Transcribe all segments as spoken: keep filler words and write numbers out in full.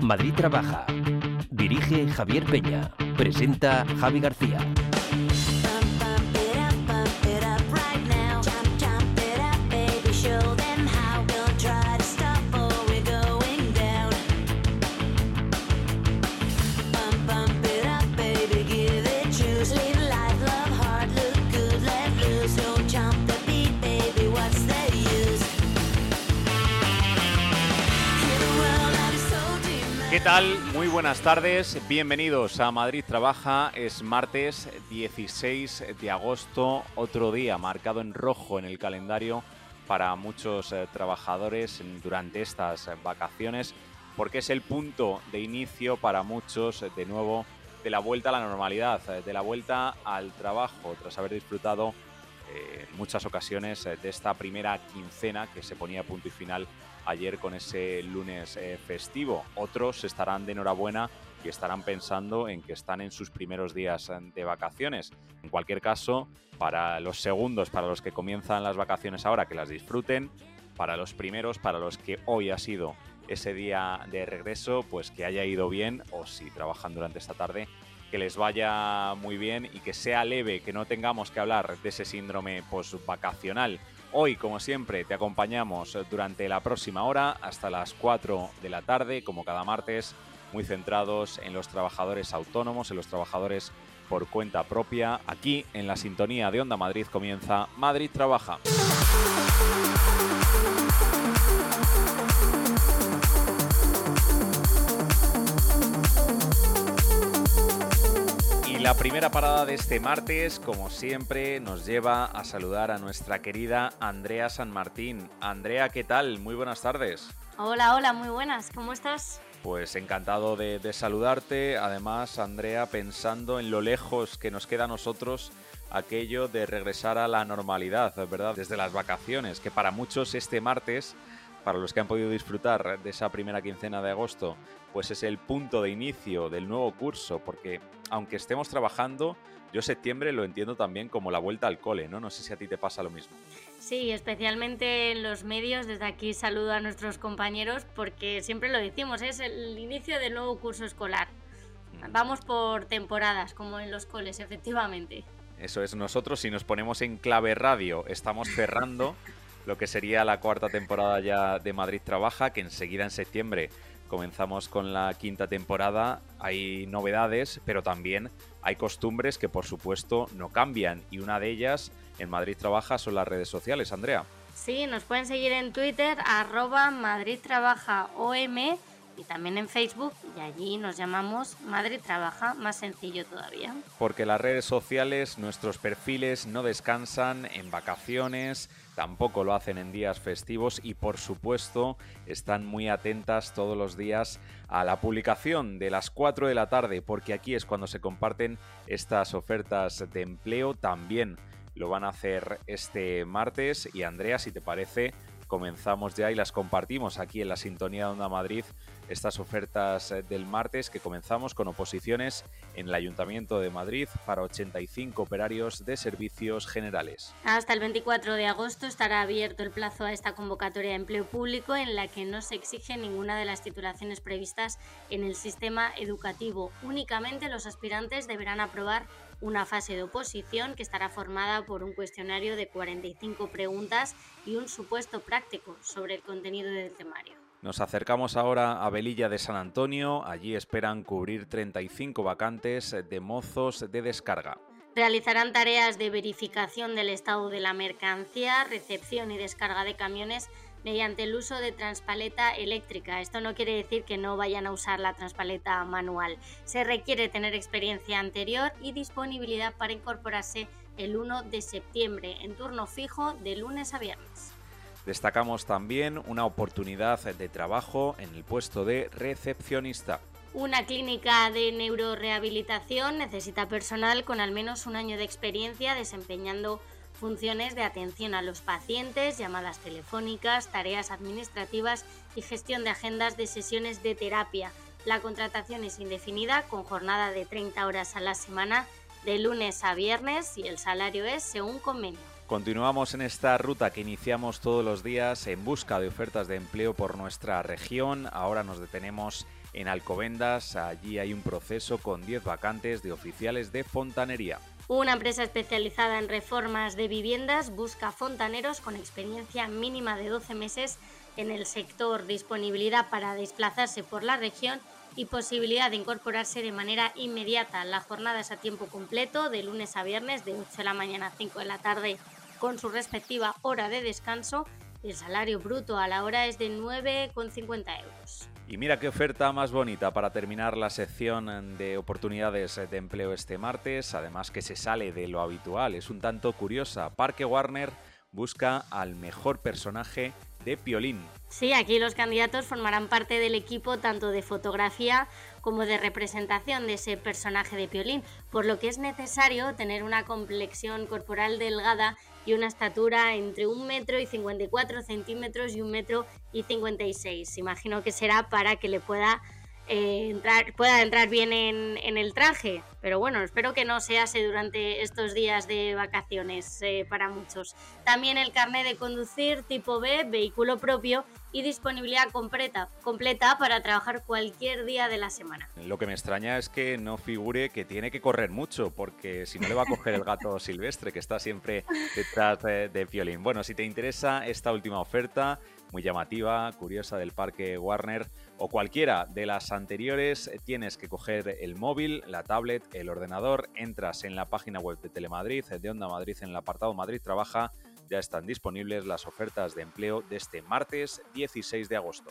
Madrid Trabaja. Dirige Javier Peña. Presenta Javi García. ¿Qué tal? Muy buenas tardes, bienvenidos a Madrid Trabaja. Es martes dieciséis de agosto, otro día marcado en rojo en el calendario para muchos eh, trabajadores durante estas vacaciones, porque es el punto de inicio para muchos de nuevo de la vuelta a la normalidad, de la vuelta al trabajo, tras haber disfrutado eh, en muchas ocasiones eh, de esta primera quincena que se ponía punto y final ayer con ese lunes eh, festivo. Otros estarán de enhorabuena y estarán pensando en que están en sus primeros días de vacaciones. En cualquier caso, para los segundos, para los que comienzan las vacaciones ahora, que las disfruten. Para los primeros, para los que hoy ha sido ese día de regreso, pues que haya ido bien, o si trabajan durante esta tarde, que les vaya muy bien y que sea leve, que no tengamos que hablar de ese síndrome post-vacacional. Hoy, como siempre, te acompañamos durante la próxima hora hasta las cuatro de la tarde, como cada martes, muy centrados en los trabajadores autónomos, en los trabajadores por cuenta propia. Aquí, en la sintonía de Onda Madrid, comienza Madrid Trabaja. La primera parada de este martes, como siempre, nos lleva a saludar a nuestra querida Andrea San Martín. Andrea, ¿qué tal? Muy buenas tardes. Hola, hola, muy buenas. ¿Cómo estás? Pues encantado de, de saludarte. Además, Andrea, pensando en lo lejos que nos queda a nosotros aquello de regresar a la normalidad, ¿verdad? Desde las vacaciones, que para muchos este martes, para los que han podido disfrutar de esa primera quincena de agosto, pues es el punto de inicio del nuevo curso, porque aunque estemos trabajando, yo septiembre lo entiendo también como la vuelta al cole, ¿no? No sé si a ti te pasa lo mismo. Sí, especialmente en los medios. Desde aquí saludo a nuestros compañeros porque siempre lo decimos, es el inicio del nuevo curso escolar. Vamos por temporadas, como en los coles, efectivamente. Eso es, nosotros si nos ponemos en clave radio, estamos cerrando lo que sería la cuarta temporada ya de Madrid Trabaja, que enseguida en septiembre comenzamos con la quinta temporada. Hay novedades, pero también hay costumbres que por supuesto no cambian, y una de ellas en Madrid Trabaja son las redes sociales. Andrea. Sí, nos pueden seguir en Twitter, arroba Madrid Trabaja O M, y también en Facebook, y allí nos llamamos Madrid Trabaja, más sencillo todavía. Porque las redes sociales, nuestros perfiles no descansan en vacaciones, tampoco lo hacen en días festivos, y por supuesto están muy atentas todos los días a la publicación de las cuatro de la tarde, porque aquí es cuando se comparten estas ofertas de empleo. También lo van a hacer este martes, y Andrea, si te parece, comenzamos ya y las compartimos aquí en la sintonía de Onda Madrid, estas ofertas del martes, que comenzamos con oposiciones en el Ayuntamiento de Madrid para ochenta y cinco operarios de servicios generales. Hasta el veinticuatro de agosto estará abierto el plazo a esta convocatoria de empleo público, en la que no se exige ninguna de las titulaciones previstas en el sistema educativo. Únicamente los aspirantes deberán aprobar una fase de oposición que estará formada por un cuestionario de cuarenta y cinco preguntas y un supuesto práctico sobre el contenido del temario. Nos acercamos ahora a Velilla de San Antonio. Allí esperan cubrir treinta y cinco vacantes de mozos de descarga. Realizarán tareas de verificación del estado de la mercancía, recepción y descarga de camiones mediante el uso de transpaleta eléctrica. Esto no quiere decir que no vayan a usar la transpaleta manual. Se requiere tener experiencia anterior y disponibilidad para incorporarse el uno de septiembre, en turno fijo de lunes a viernes. Destacamos también una oportunidad de trabajo en el puesto de recepcionista. Una clínica de neurorehabilitación necesita personal con al menos un año de experiencia desempeñando funciones de atención a los pacientes, llamadas telefónicas, tareas administrativas y gestión de agendas de sesiones de terapia. La contratación es indefinida, con jornada de treinta horas a la semana, de lunes a viernes, y el salario es según convenio. Continuamos en esta ruta que iniciamos todos los días en busca de ofertas de empleo por nuestra región. Ahora nos detenemos en Alcobendas. Allí hay un proceso con diez vacantes de oficiales de fontanería. Una empresa especializada en reformas de viviendas busca fontaneros con experiencia mínima de doce meses en el sector, disponibilidad para desplazarse por la región y posibilidad de incorporarse de manera inmediata. La jornada es a tiempo completo, de lunes a viernes, de ocho de la mañana a cinco de la tarde, con su respectiva hora de descanso. El salario bruto a la hora es de nueve con cincuenta euros. Y mira qué oferta más bonita para terminar la sección de oportunidades de empleo este martes, además que se sale de lo habitual, es un tanto curiosa. Parque Warner busca al mejor personaje de Piolín. Sí, aquí los candidatos formarán parte del equipo tanto de fotografía como de representación de ese personaje de Piolín, por lo que es necesario tener una complexión corporal delgada y una estatura entre un metro y cincuenta y cuatro centímetros y un metro y cincuenta y seis. Imagino que será para que le pueda eh, entrar, pueda entrar bien en, en el traje, pero bueno, espero que no se hace durante estos días de vacaciones eh, para muchos. También el carnet de conducir tipo B, vehículo propio y disponibilidad completa, completa para trabajar cualquier día de la semana. Lo que me extraña es que no figure que tiene que correr mucho, porque si no le va a coger el gato silvestre que está siempre detrás de, de Piolín. Bueno, si te interesa esta última oferta, muy llamativa, curiosa, del Parque Warner, o cualquiera de las anteriores, tienes que coger el móvil, la tablet, el ordenador, entras en la página web de Telemadrid, de Onda Madrid, en el apartado Madrid Trabaja. Ya están disponibles las ofertas de empleo de este martes dieciséis de agosto.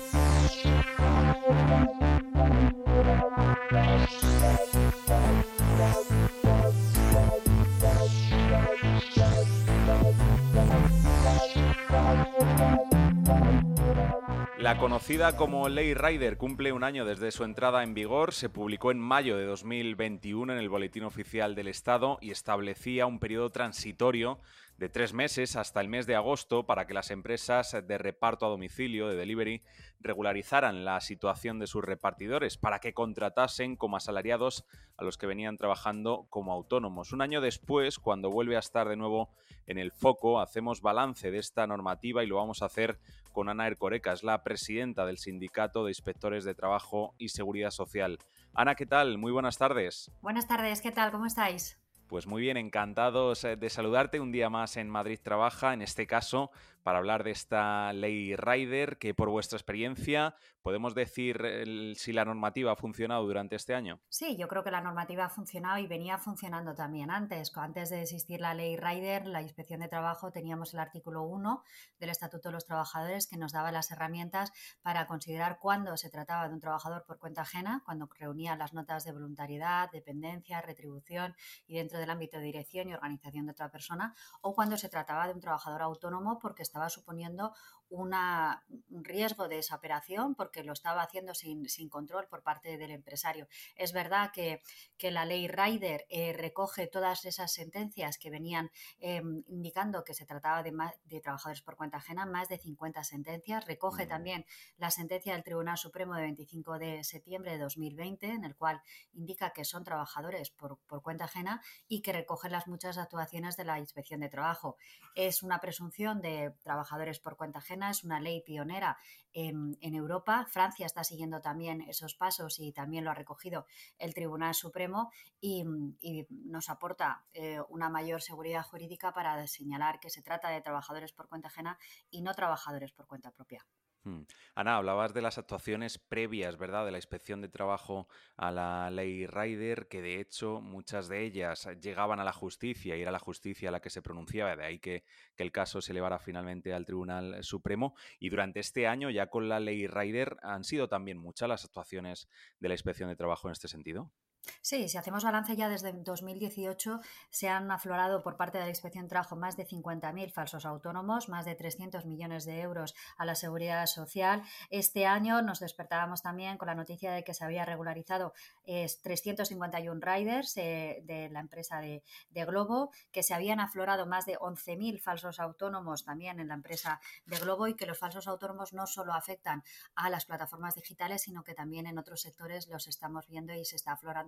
La conocida como Ley Rider cumple un año desde su entrada en vigor. Se publicó en mayo de dos mil veintiuno en el Boletín Oficial del Estado y establecía un periodo transitorio de tres meses hasta el mes de agosto para que las empresas de reparto a domicilio, de delivery, regularizaran la situación de sus repartidores para que contratasen como asalariados a los que venían trabajando como autónomos. Un año después, cuando vuelve a estar de nuevo en el foco, hacemos balance de esta normativa y lo vamos a hacer con Ana Ercoreca, es la presidenta del Sindicato de Inspectores de Trabajo y Seguridad Social. Ana, ¿qué tal? Muy buenas tardes. Buenas tardes, ¿qué tal? ¿Cómo estáis? Pues muy bien, encantados de saludarte un día más en Madrid Trabaja, en este caso para hablar de esta Ley Rider, que por vuestra experiencia, ¿podemos decir el, si la normativa ha funcionado durante este año? Sí, yo creo que la normativa ha funcionado y venía funcionando también antes. Antes de existir la Ley Rider, la Inspección de Trabajo, teníamos el artículo uno del Estatuto de los Trabajadores que nos daba las herramientas para considerar cuándo se trataba de un trabajador por cuenta ajena, cuando reunía las notas de voluntariedad, dependencia, retribución y dentro del ámbito de dirección y organización de otra persona, o cuando se trataba de un trabajador autónomo porque estaba suponiendo una, un riesgo de desaparición porque lo estaba haciendo sin, sin control por parte del empresario. Es verdad que, que la ley Rider eh, recoge todas esas sentencias que venían eh, indicando que se trataba de, más, de trabajadores por cuenta ajena, más de cincuenta sentencias. Recoge mm. también la sentencia del Tribunal Supremo de veinticinco de septiembre de dos mil veinte, en el cual indica que son trabajadores por, por cuenta ajena y que recoge las muchas actuaciones de la Inspección de Trabajo. Es una presunción de trabajadores por cuenta ajena, es una ley pionera en, en Europa. Francia está siguiendo también esos pasos y también lo ha recogido el Tribunal Supremo y, y nos aporta eh, una mayor seguridad jurídica para señalar que se trata de trabajadores por cuenta ajena y no trabajadores por cuenta propia. Hmm. Ana, hablabas de las actuaciones previas, ¿verdad?, de la Inspección de Trabajo a la Ley Rider, que de hecho muchas de ellas llegaban a la justicia y era la justicia la que se pronunciaba, de ahí que, que el caso se elevara finalmente al Tribunal Supremo. Y durante este año, ya con la Ley Rider, ¿han sido también muchas las actuaciones de la Inspección de Trabajo en este sentido? Sí, si hacemos balance ya desde dos mil dieciocho se han aflorado por parte de la Inspección de Trabajo más de cincuenta mil falsos autónomos, más de trescientos millones de euros a la seguridad social. Este año nos despertábamos también con la noticia de que se había regularizado eh, trescientos cincuenta y uno riders eh, de la empresa de, de Glovo, que se habían aflorado más de once mil falsos autónomos también en la empresa de Glovo y que los falsos autónomos no solo afectan a las plataformas digitales, sino que también en otros sectores los estamos viendo y se está aflorando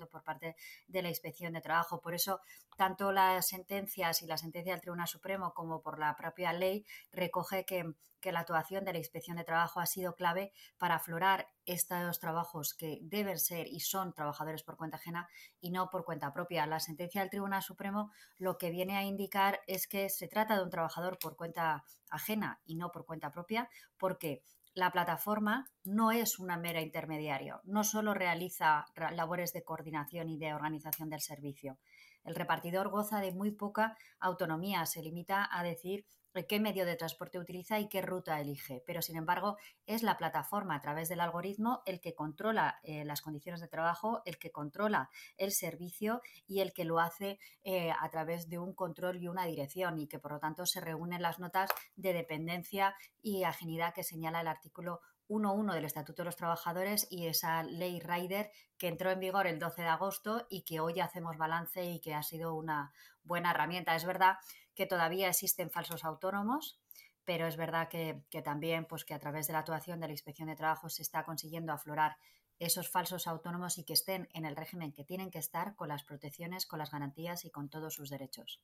tanto por parte de la Inspección de Trabajo. Por eso, tanto las sentencias y la sentencia del Tribunal Supremo como por la propia ley recoge que, que la actuación de la Inspección de Trabajo ha sido clave para aflorar estos trabajos que deben ser y son trabajadores por cuenta ajena y no por cuenta propia. La sentencia del Tribunal Supremo lo que viene a indicar es que se trata de un trabajador por cuenta ajena y no por cuenta propia, porque la plataforma no es una mera intermediario, no solo realiza labores de coordinación y de organización del servicio. El repartidor goza de muy poca autonomía, se limita a decir qué medio de transporte utiliza y qué ruta elige, pero sin embargo es la plataforma a través del algoritmo el que controla eh, las condiciones de trabajo, el que controla el servicio y el que lo hace eh, a través de un control y una dirección, y que por lo tanto se reúnen las notas de dependencia y ajenidad que señala el artículo uno punto uno del Estatuto de los Trabajadores y esa ley Rider que entró en vigor el doce de agosto y que hoy hacemos balance y que ha sido una buena herramienta. Es verdad que todavía existen falsos autónomos, pero es verdad que, que también pues, que a través de la actuación de la Inspección de Trabajo se está consiguiendo aflorar esos falsos autónomos y que estén en el régimen que tienen que estar, con las protecciones, con las garantías y con todos sus derechos.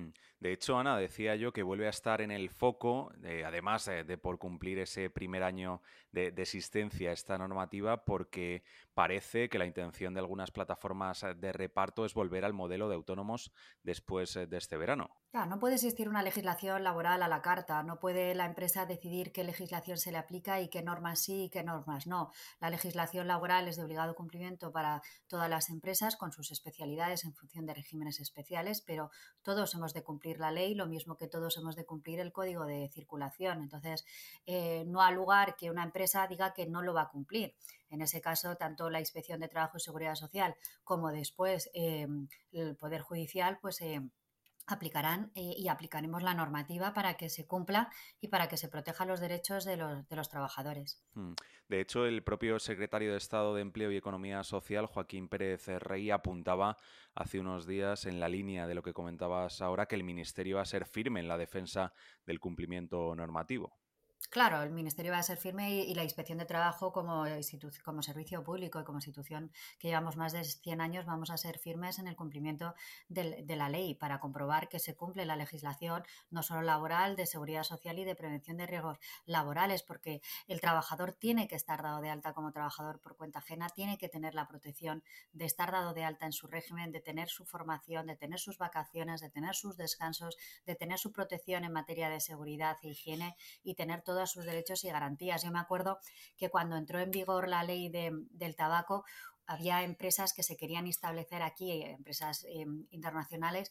De hecho, Ana, decía yo que vuelve a estar en el foco, eh, además eh, de por cumplir ese primer año de, de existencia a esta normativa, porque parece que la intención de algunas plataformas de reparto es volver al modelo de autónomos después eh, de este verano. Claro, no puede existir una legislación laboral a la carta, no puede la empresa decidir qué legislación se le aplica y qué normas sí y qué normas no. La legislación laboral es de obligado cumplimiento para todas las empresas con sus especialidades en función de regímenes especiales, pero todos hemos de cumplir la ley, lo mismo que todos hemos de cumplir el código de circulación. Entonces, eh, no ha lugar que una empresa diga que no lo va a cumplir. En ese caso, tanto la Inspección de Trabajo y Seguridad Social como después eh, el Poder Judicial, pues eh, aplicarán eh, y aplicaremos la normativa para que se cumpla y para que se protejan los derechos de los, de los trabajadores. De hecho, el propio secretario de Estado de Empleo y Economía Social, Joaquín Pérez Rey, apuntaba hace unos días en la línea de lo que comentabas ahora, que el Ministerio va a ser firme en la defensa del cumplimiento normativo. Claro, el Ministerio va a ser firme y, y la Inspección de Trabajo como, como servicio público y como institución que llevamos más de cien años vamos a ser firmes en el cumplimiento del, de la ley para comprobar que se cumple la legislación no solo laboral, de seguridad social y de prevención de riesgos laborales, porque el trabajador tiene que estar dado de alta como trabajador por cuenta ajena, tiene que tener la protección de estar dado de alta en su régimen, de tener su formación, de tener sus vacaciones, de tener sus descansos, de tener su protección en materia de seguridad e higiene y tener todo sus derechos y garantías. Yo me acuerdo que cuando entró en vigor la ley de, del tabaco, había empresas que se querían establecer aquí, empresas eh, internacionales,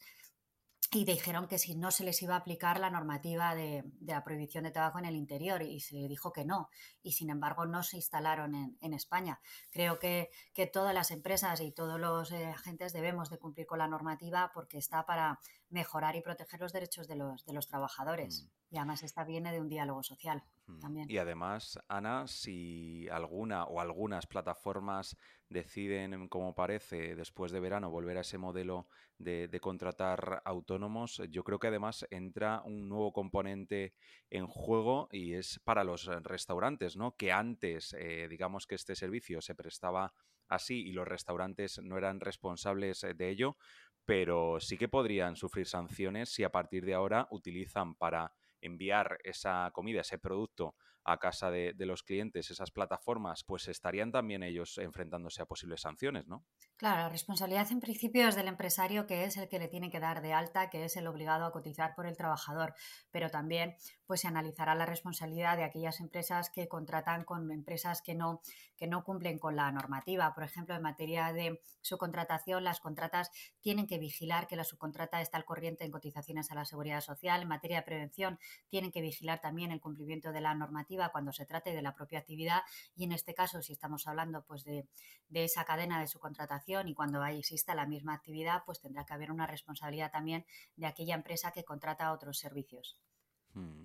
y dijeron que si no se les iba a aplicar la normativa de, de la prohibición de tabaco en el interior, y se dijo que no, y sin embargo no se instalaron en, en España. Creo que, que todas las empresas y todos los eh, agentes debemos de cumplir con la normativa porque está para mejorar y proteger los derechos de los, de los trabajadores. Mm. Y además esta viene de un diálogo social mm. también. Y además, Ana, si alguna o algunas plataformas deciden, como parece, después de verano volver a ese modelo de, de contratar autónomos, yo creo que además entra un nuevo componente en juego y es para los restaurantes, ¿no? Que antes, eh, digamos que este servicio se prestaba así y los restaurantes no eran responsables de ello, pero sí que podrían sufrir sanciones si a partir de ahora utilizan para enviar esa comida, ese producto a casa de, de los clientes, esas plataformas, pues estarían también ellos enfrentándose a posibles sanciones, ¿no? Claro, la responsabilidad en principio es del empresario, que es el que le tiene que dar de alta, que es el obligado a cotizar por el trabajador, pero también pues se analizará la responsabilidad de aquellas empresas que contratan con empresas que no, que no cumplen con la normativa. Por ejemplo, en materia de subcontratación, las contratas tienen que vigilar que la subcontrata está al corriente en cotizaciones a la Seguridad Social. En materia de prevención, tienen que vigilar también el cumplimiento de la normativa cuando se trate de la propia actividad, y en este caso, si estamos hablando pues de, de esa cadena de subcontratación y cuando ahí exista la misma actividad, pues tendrá que haber una responsabilidad también de aquella empresa que contrata otros servicios. Hmm.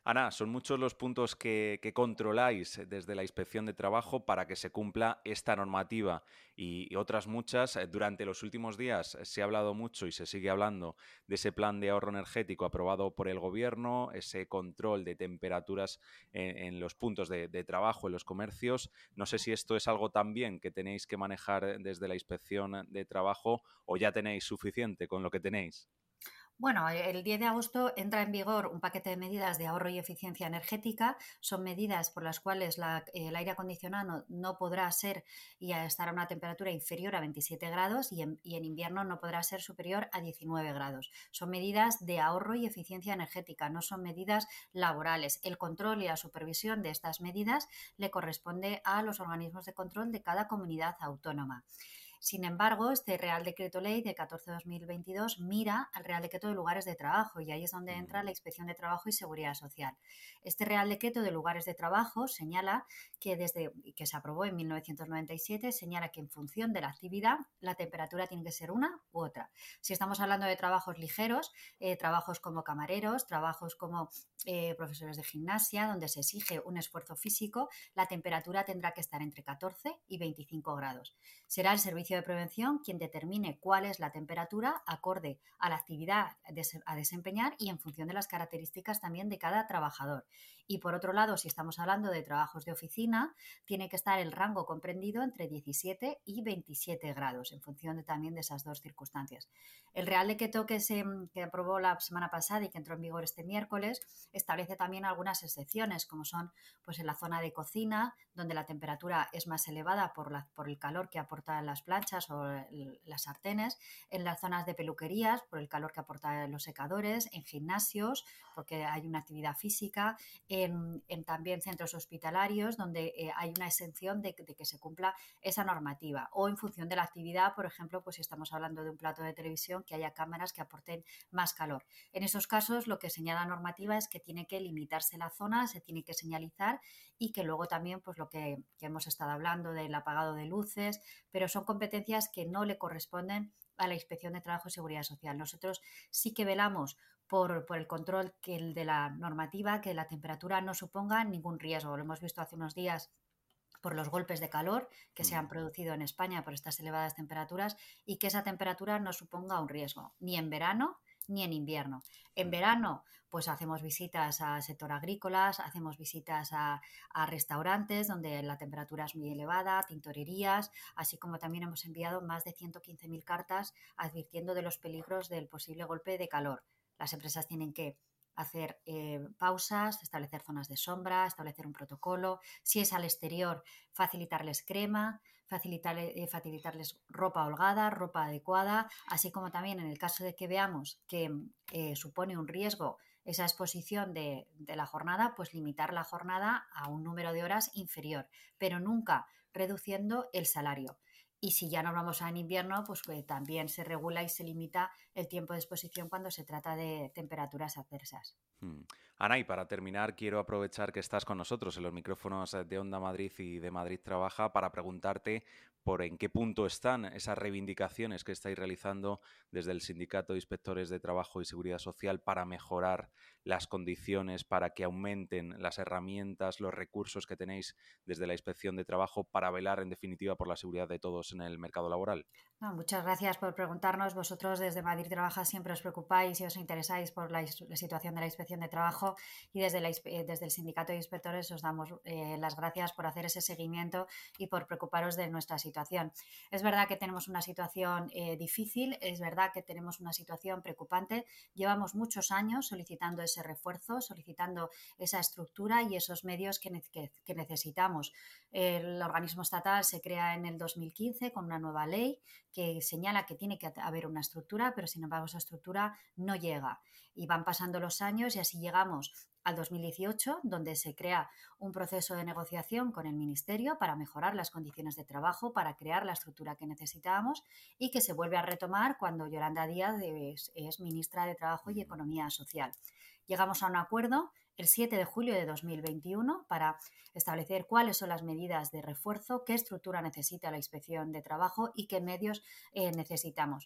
Ana, son muchos los puntos que, que controláis desde la Inspección de Trabajo para que se cumpla esta normativa y, y otras muchas. Durante los últimos días se ha hablado mucho y se sigue hablando de ese plan de ahorro energético aprobado por el Gobierno, ese control de temperaturas en, en los puntos de, de trabajo, en los comercios. No sé si esto es algo también que tenéis que manejar desde la Inspección de Trabajo o ya tenéis suficiente con lo que tenéis. Bueno, el diez de agosto entra en vigor un paquete de medidas de ahorro y eficiencia energética. Son medidas por las cuales la, el aire acondicionado no podrá ser y estar a una temperatura inferior a veintisiete grados y en, y en invierno no podrá ser superior a diecinueve grados. Son medidas de ahorro y eficiencia energética, no son medidas laborales. El control y la supervisión de estas medidas le corresponde a los organismos de control de cada comunidad autónoma. Sin embargo, este Real Decreto Ley de catorce barra dos mil veintidós mira al Real Decreto de Lugares de Trabajo y ahí es donde entra la Inspección de Trabajo y Seguridad Social. Este Real Decreto de Lugares de Trabajo señala que desde que se aprobó en mil novecientos noventa y siete señala que en función de la actividad la temperatura tiene que ser una u otra. Si estamos hablando de trabajos ligeros, eh, trabajos como camareros, trabajos como eh, profesores de gimnasia, donde se exige un esfuerzo físico, la temperatura tendrá que estar entre catorce y veinticinco grados. Será el servicio de prevención quien determine cuál es la temperatura acorde a la actividad a desempeñar y en función de las características también de cada trabajador. Y por otro lado, si estamos hablando de trabajos de oficina, tiene que estar el rango comprendido entre diecisiete y veintisiete grados en función de, también de esas dos circunstancias. El Real Decreto que se que aprobó la semana pasada y que entró en vigor este miércoles establece también algunas excepciones, como son pues en la zona de cocina, donde la temperatura es más elevada por, la, por el calor que aportan las planchas o el, las sartenes, en las zonas de peluquerías por el calor que aportan los secadores, en gimnasios porque hay una actividad física, en, en también centros hospitalarios donde eh, hay una exención de, de que se cumpla esa normativa, o en función de la actividad, por ejemplo, pues si estamos hablando de un plato de televisión, que haya cámaras que aporten más calor. En esos casos lo que señala la normativa es que tiene que limitarse la zona, se tiene que señalizar y que luego también pues lo que, que hemos estado hablando del apagado de luces, pero son competencias que no le corresponden a la Inspección de Trabajo y Seguridad Social. Nosotros sí que velamos por, por el control que el de la normativa, que la temperatura no suponga ningún riesgo. Lo hemos visto hace unos días por los golpes de calor que se han producido en España por estas elevadas temperaturas y que esa temperatura no suponga un riesgo, ni en verano ni en invierno. En verano, pues hacemos visitas al sector agrícolas, hacemos visitas a, a restaurantes donde la temperatura es muy elevada, tintorerías, así como también hemos enviado más de ciento quince mil cartas advirtiendo de los peligros del posible golpe de calor. Las empresas tienen que hacer eh, pausas, establecer zonas de sombra, establecer un protocolo. Si es al exterior, facilitarles crema, facilitar, eh, facilitarles ropa holgada, ropa adecuada, así como también en el caso de que veamos que eh, supone un riesgo esa exposición de, de la jornada, pues limitar la jornada a un número de horas inferior, pero nunca reduciendo el salario. Y si ya nos vamos a en invierno, pues que también se regula y se limita el tiempo de exposición cuando se trata de temperaturas adversas. Hmm. Ana, y para terminar, quiero aprovechar que estás con nosotros en los micrófonos de Onda Madrid y de Madrid Trabaja para preguntarte por en qué punto están esas reivindicaciones que estáis realizando desde el Sindicato de Inspectores de Trabajo y Seguridad Social para mejorar las condiciones, para que aumenten las herramientas, los recursos que tenéis desde la Inspección de Trabajo para velar, en definitiva, por la seguridad de todos en el mercado laboral. No, muchas gracias por preguntarnos. Vosotros desde Madrid Trabaja siempre os preocupáis y os interesáis por la, la situación de la Inspección de Trabajo y desde, la, desde el Sindicato de Inspectores os damos eh, las gracias por hacer ese seguimiento y por preocuparos de nuestra situación. Es verdad que tenemos una situación eh, difícil, es verdad que tenemos una situación preocupante. Llevamos muchos años solicitando ese refuerzo, solicitando esa estructura y esos medios que, que, que necesitamos. El organismo estatal se crea en el dos mil quince con una nueva ley que señala que tiene que haber una estructura, pero sin embargo esa estructura no llega. Y van pasando los años y así llegamos al dos mil dieciocho, donde se crea un proceso de negociación con el Ministerio para mejorar las condiciones de trabajo, para crear la estructura que necesitábamos y que se vuelve a retomar cuando Yolanda Díaz es, es ministra de Trabajo y Economía Social. Llegamos a un acuerdo el siete de julio de dos mil veintiuno para establecer cuáles son las medidas de refuerzo, qué estructura necesita la Inspección de Trabajo y qué medios eh, necesitamos.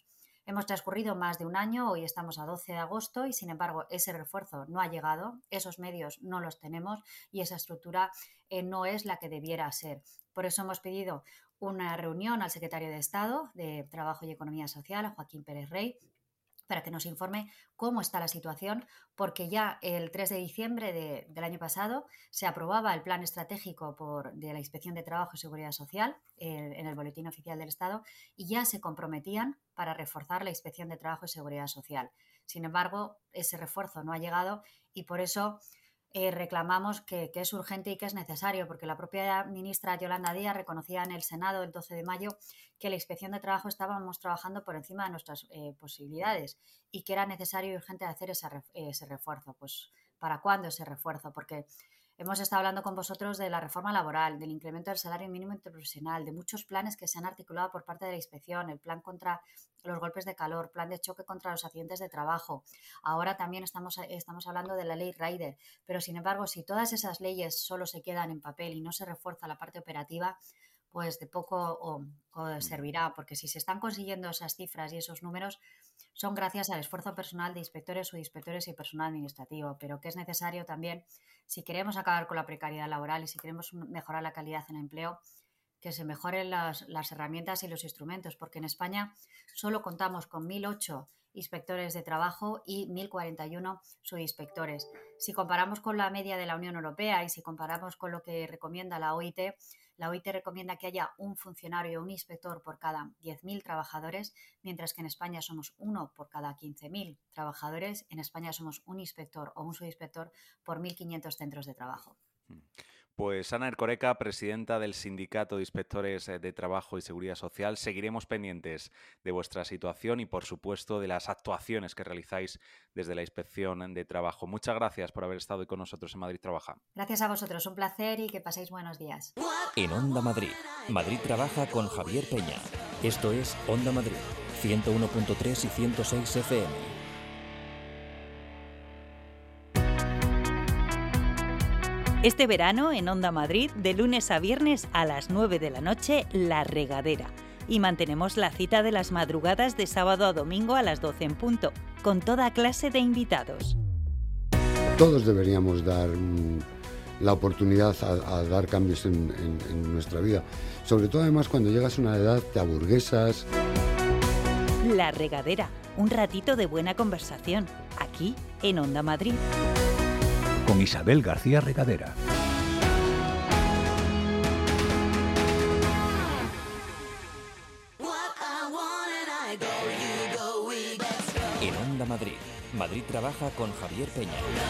Hemos transcurrido más de un año, hoy estamos a doce de agosto y sin embargo ese refuerzo no ha llegado, esos medios no los tenemos y esa estructura eh, no es la que debiera ser. Por eso hemos pedido una reunión al secretario de Estado de Trabajo y Economía Social, Joaquín Pérez Rey, para que nos informe cómo está la situación, porque ya el tres de diciembre de, del año pasado se aprobaba el plan estratégico por, de la Inspección de Trabajo y Seguridad Social eh, en el Boletín Oficial del Estado y ya se comprometían para reforzar la Inspección de Trabajo y Seguridad Social. Sin embargo, ese refuerzo no ha llegado y por eso Eh, reclamamos que, que es urgente y que es necesario, porque la propia ministra Yolanda Díaz reconocía en el Senado el doce de mayo que la Inspección de Trabajo estábamos trabajando por encima de nuestras eh, posibilidades y que era necesario y urgente hacer esa, ese refuerzo. Pues, ¿para cuándo ese refuerzo? Porque hemos estado hablando con vosotros de la reforma laboral, del incremento del salario mínimo interprofesional, de muchos planes que se han articulado por parte de la inspección, el plan contra los golpes de calor, plan de choque contra los accidentes de trabajo. Ahora también estamos, estamos hablando de la ley Rider, pero sin embargo, si todas esas leyes solo se quedan en papel y no se refuerza la parte operativa, pues de poco o, o servirá, porque si se están consiguiendo esas cifras y esos números son gracias al esfuerzo personal de inspectores, subinspectores y personal administrativo, pero que es necesario también, si queremos acabar con la precariedad laboral y si queremos mejorar la calidad en el empleo, que se mejoren las, las herramientas y los instrumentos, porque en España solo contamos con mil ocho inspectores de trabajo y mil cuarenta y uno subinspectores. Si comparamos con la media de la Unión Europea y si comparamos con lo que recomienda la O I T, la O I T recomienda que haya un funcionario o un inspector por cada diez mil trabajadores, mientras que en España somos uno por cada quince mil trabajadores. En España somos un inspector o un subinspector por mil quinientos centros de trabajo. Pues Ana Ercoreca, presidenta del Sindicato de Inspectores de Trabajo y Seguridad Social, seguiremos pendientes de vuestra situación y, por supuesto, de las actuaciones que realizáis desde la Inspección de Trabajo. Muchas gracias por haber estado hoy con nosotros en Madrid Trabaja. Gracias a vosotros, un placer y que paséis buenos días. En Onda Madrid, Madrid Trabaja con Javier Peña. Esto es Onda Madrid, ciento uno punto tres y ciento seis F M. Este verano, en Onda Madrid, de lunes a viernes a las nueve de la noche, La Regadera. Y mantenemos la cita de las madrugadas de sábado a domingo a las doce en punto, con toda clase de invitados. Todos deberíamos dar mm, la oportunidad a, a dar cambios en, en, en nuestra vida. Sobre todo, además, cuando llegas a una edad, te aburguesas. La Regadera, un ratito de buena conversación, aquí en Onda Madrid. Con Isabel García Regadera. En Onda Madrid, Madrid Trabaja con Javier Peña.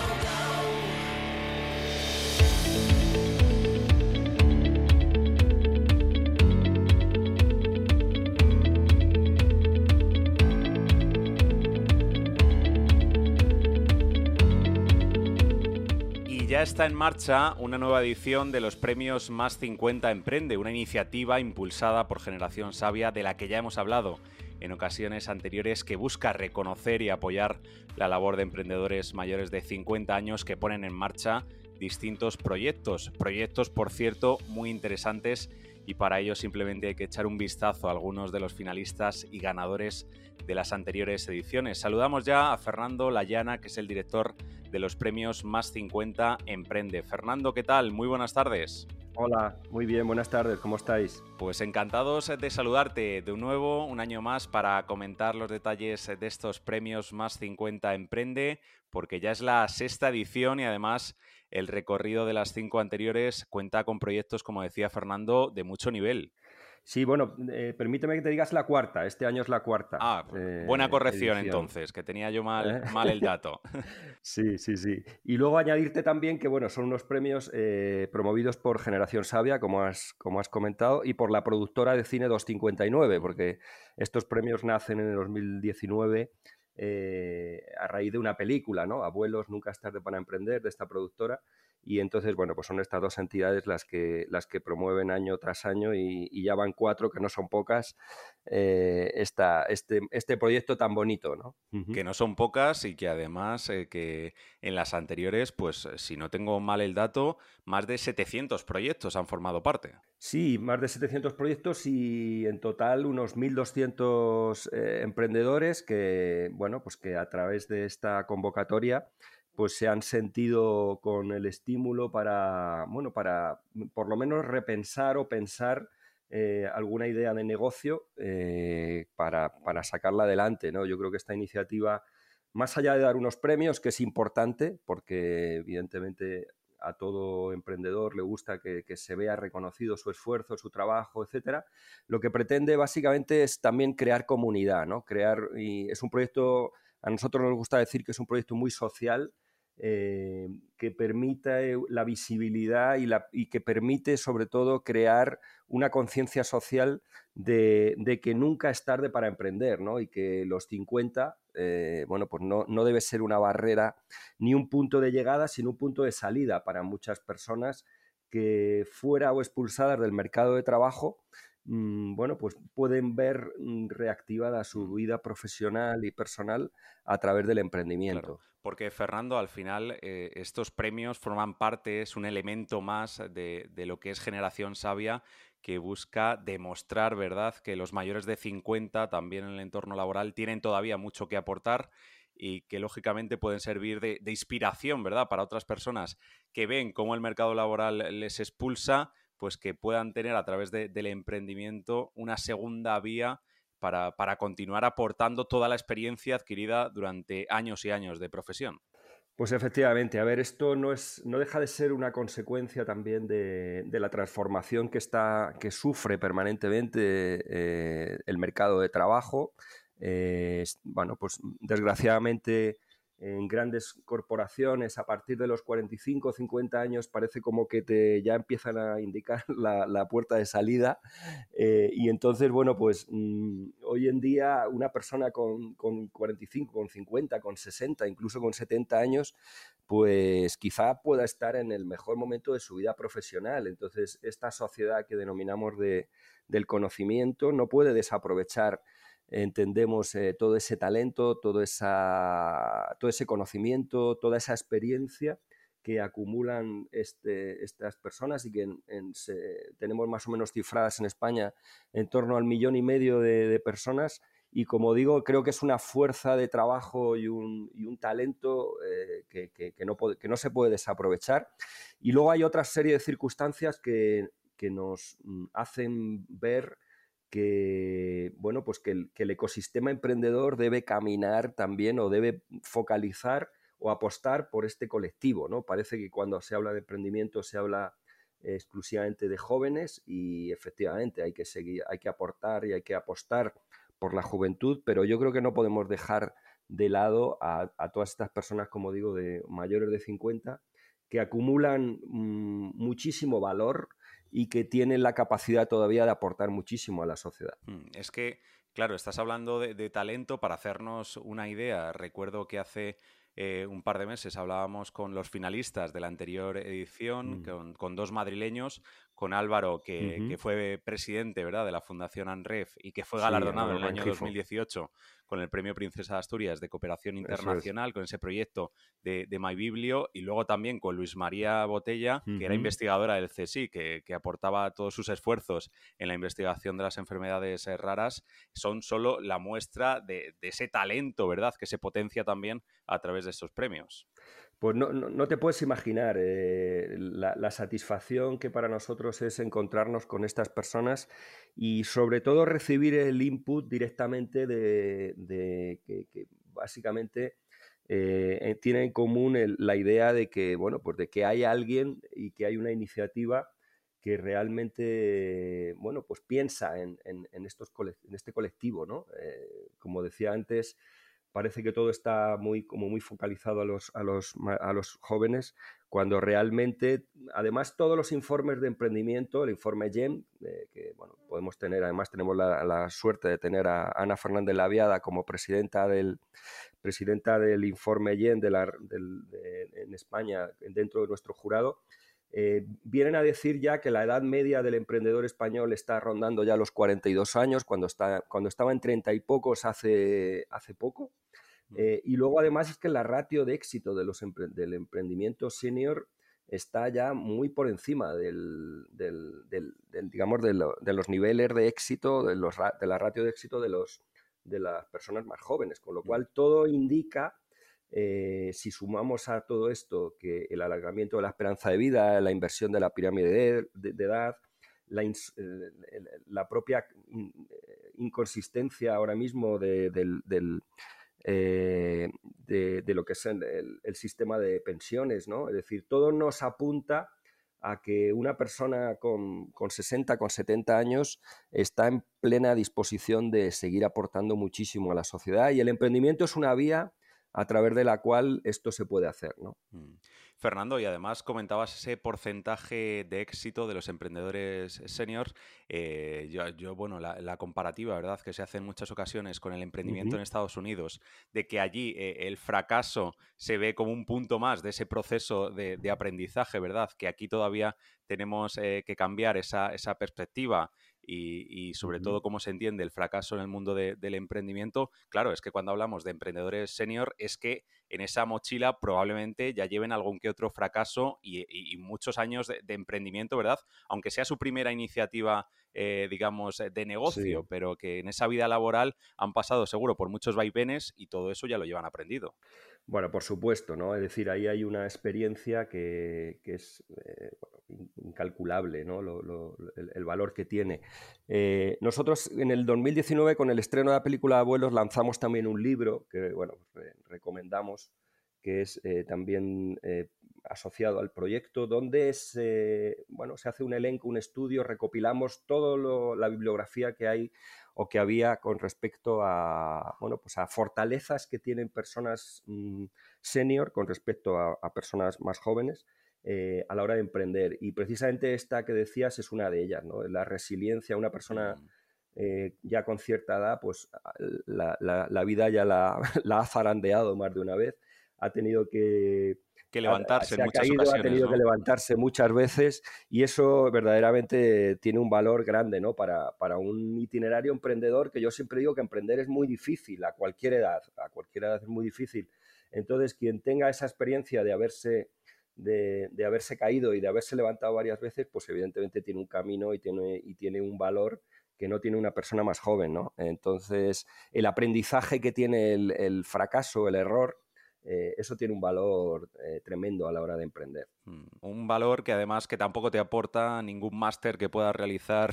Ya está en marcha una nueva edición de los premios Más cincuenta Emprende, una iniciativa impulsada por Generación Sabia de la que ya hemos hablado en ocasiones anteriores, que busca reconocer y apoyar la labor de emprendedores mayores de cincuenta años que ponen en marcha distintos proyectos. Proyectos, por cierto, muy interesantes, y para ello simplemente hay que echar un vistazo a algunos de los finalistas y ganadores de las anteriores ediciones. Saludamos ya a Fernando Layana, que es el director de los premios Más cincuenta Emprende. Fernando, ¿qué tal? Muy buenas tardes. Hola, muy bien, buenas tardes, ¿cómo estáis? Pues encantados de saludarte de nuevo, un año más, para comentar los detalles de estos premios Más cincuenta Emprende, porque ya es la sexta edición y además el recorrido de las cinco anteriores cuenta con proyectos, como decía Fernando, de mucho nivel. Sí, bueno, eh, permíteme que te digas la cuarta, este año es la cuarta. Ah, eh, buena corrección edición. Entonces, que tenía yo mal, ¿Eh? mal el dato. Sí, sí, sí. Y luego añadirte también que, bueno, son unos premios eh, promovidos por Generación Sabia, como has, como has comentado, y por la productora de cine doscientos cincuenta y nueve, porque estos premios nacen en el dos mil diecinueve eh, a raíz de una película, ¿no? Abuelos, nunca es tarde para emprender, de esta productora. Y entonces, bueno, pues son estas dos entidades las que, las que promueven año tras año y, y ya van cuatro, que no son pocas, eh, esta, este, este proyecto tan bonito, ¿no? Que no son pocas y que además eh, que en las anteriores, pues si no tengo mal el dato, más de setecientos proyectos han formado parte. Sí, más de setecientos proyectos y en total unos mil doscientos eh, emprendedores que, bueno, pues que a través de esta convocatoria pues se han sentido con el estímulo para, bueno, para por lo menos repensar o pensar eh, alguna idea de negocio eh, para, para sacarla adelante, ¿no? Yo creo que esta iniciativa, más allá de dar unos premios, que es importante, porque evidentemente a todo emprendedor le gusta que, que se vea reconocido su esfuerzo, su trabajo, etcétera, lo que pretende básicamente es también crear comunidad, ¿no? Crear, y es un proyecto, a nosotros nos gusta decir que es un proyecto muy social, Eh, que permita la visibilidad y, la, y que permite sobre todo crear una conciencia social de, de que nunca es tarde para emprender, ¿no? Y que los cincuenta, eh, bueno, pues no, no debe ser una barrera ni un punto de llegada, sino un punto de salida para muchas personas que fuera o expulsadas del mercado de trabajo, mmm, bueno, pues pueden ver mmm, reactivada su vida profesional y personal a través del emprendimiento. Claro, porque Fernando, al final eh, estos premios forman parte, es un elemento más de, de lo que es Generación Sabia, que busca demostrar, ¿verdad?, que los mayores de cincuenta también en el entorno laboral tienen todavía mucho que aportar y que lógicamente pueden servir de, de inspiración, ¿verdad?, para otras personas que ven cómo el mercado laboral les expulsa, pues que puedan tener a través de, del emprendimiento una segunda vía Para, para continuar aportando toda la experiencia adquirida durante años y años de profesión. Pues efectivamente, a ver, esto no, es, no deja de ser una consecuencia también de, de la transformación que, está, que sufre permanentemente eh, el mercado de trabajo. Eh, bueno, pues desgraciadamente en grandes corporaciones a partir de los cuarenta y cinco o cincuenta años parece como que te ya empiezan a indicar la, la puerta de salida eh, y entonces, bueno, pues mmm, hoy en día una persona con, con cuarenta y cinco, con cincuenta, con sesenta, incluso con setenta años, pues quizá pueda estar en el mejor momento de su vida profesional. Entonces, esta sociedad que denominamos de, del conocimiento no puede desaprovechar, entendemos, eh, todo ese talento, todo, esa, todo ese conocimiento, toda esa experiencia que acumulan este, estas personas y que en, en, se, tenemos más o menos cifradas en España en torno al millón y medio de, de personas. Y como digo, creo que es una fuerza de trabajo y un, y un talento eh, que, que, que, no puede, que no se puede desaprovechar. Y luego hay otra serie de circunstancias que, que nos hacen ver que, bueno, pues que el, que el ecosistema emprendedor debe caminar también o debe focalizar o apostar por este colectivo, ¿no? Parece que cuando se habla de emprendimiento se habla eh, exclusivamente de jóvenes y efectivamente hay que seguir, hay que aportar y hay que apostar por la juventud, pero yo creo que no podemos dejar de lado a, a todas estas personas, como digo, de mayores de cincuenta, que acumulan mmm, muchísimo valor y que tienen la capacidad todavía de aportar muchísimo a la sociedad. Es que, claro, estás hablando de, de talento. Para hacernos una idea, recuerdo que hace eh, un par de meses hablábamos con los finalistas de la anterior edición, mm. con, con dos madrileños, con Álvaro, que, uh-huh. que fue presidente, ¿verdad?, de la Fundación ANREF y que fue galardonado sí, en el año dos mil dieciocho con el Premio Princesa de Asturias de Cooperación Internacional, es. con ese proyecto de, de MyBiblio, y luego también con Luis María Botella, uh-huh. que era investigadora del C S I, que, que aportaba todos sus esfuerzos en la investigación de las enfermedades raras. Son solo la muestra de, de ese talento, ¿verdad?, que se potencia también a través de estos premios. Pues no, no, no te puedes imaginar eh, la, la satisfacción que para nosotros es encontrarnos con estas personas y sobre todo recibir el input directamente de, de que, que básicamente eh, tiene en común el, la idea de que, bueno, pues de que hay alguien y que hay una iniciativa que realmente, bueno, pues piensa en, en, en, estos, en este colectivo, ¿no? Eh, como decía antes, parece que todo está muy, como muy focalizado a los, a los, a los jóvenes, cuando realmente, además, todos los informes de emprendimiento, el informe GEM, eh, que bueno, podemos tener, además tenemos la, la suerte de tener a Ana Fernández Laviada como presidenta del, presidenta del informe GEM de la, del, de, en España, dentro de nuestro jurado, eh, vienen a decir ya que la edad media del emprendedor español está rondando ya los cuarenta y dos años, cuando, está, cuando estaba en treinta y pocos hace, hace poco. Eh, y luego además es que la ratio de éxito de los empre del emprendimiento senior está ya muy por encima del, del, del, del digamos, de, lo, de los niveles de éxito, de, los, de la ratio de éxito de, los, de las personas más jóvenes, con lo cual todo indica, eh, si sumamos a todo esto que el alargamiento de la esperanza de vida, la inversión de la pirámide de, de, de edad, la, ins, eh, la propia inconsistencia ahora mismo de, del, del Eh, de, de lo que es el, el sistema de pensiones, ¿no? Es decir, todo nos apunta a que una persona con, con sesenta, con setenta años está en plena disposición de seguir aportando muchísimo a la sociedad, y el emprendimiento es una vía a través de la cual esto se puede hacer, ¿no? Mm. Fernando, y además comentabas ese porcentaje de éxito de los emprendedores seniors. Eh, yo, yo, bueno, la, la comparativa, ¿verdad?, que se hace en muchas ocasiones con el emprendimiento uh-huh. en Estados Unidos, de que allí eh, el fracaso se ve como un punto más de ese proceso de, de aprendizaje, ¿verdad?, que aquí todavía tenemos eh, que cambiar esa, esa perspectiva. Y, y sobre uh-huh. todo cómo se entiende el fracaso en el mundo de, del emprendimiento. Claro, es que cuando hablamos de emprendedores senior es que en esa mochila probablemente ya lleven algún que otro fracaso y, y, y muchos años de, de emprendimiento, ¿verdad? Aunque sea su primera iniciativa, eh, digamos, de negocio, sí. pero que en esa vida laboral han pasado seguro por muchos vaivenes y todo eso ya lo llevan aprendido. Bueno, por supuesto, ¿no? Es decir, ahí hay una experiencia que, que es eh, bueno, incalculable, ¿no? Lo, lo, el, el valor que tiene. Eh, nosotros en el dos mil diecinueve, con el estreno de la película Abuelos, lanzamos también un libro que, bueno, re recomendamos, que es eh, también eh, asociado al proyecto, donde es, eh, bueno, se hace un elenco, un estudio, recopilamos toda la bibliografía que hay o que había con respecto a, bueno, pues a fortalezas que tienen personas mmm, senior con respecto a, a personas más jóvenes eh, a la hora de emprender. Y precisamente esta que decías es una de ellas, ¿no? La resiliencia. Una persona eh, ya con cierta edad, pues la, la, la vida ya la, la ha zarandeado más de una vez, ha tenido que... que levantarse ha, en ha muchas caído, ocasiones, ha tenido ¿no? que levantarse muchas veces, y eso verdaderamente tiene un valor grande, ¿no? Para, para un itinerario emprendedor, que yo siempre digo que emprender es muy difícil a cualquier edad, a cualquier edad es muy difícil. Entonces, quien tenga esa experiencia de haberse, de, de haberse caído y de haberse levantado varias veces, pues evidentemente tiene un camino y tiene, y tiene un valor que no tiene una persona más joven, ¿no? Entonces, el aprendizaje que tiene el, el fracaso, el error, Eh, eso tiene un valor eh, tremendo a la hora de emprender. Mm, un valor que además que tampoco te aporta ningún máster que puedas realizar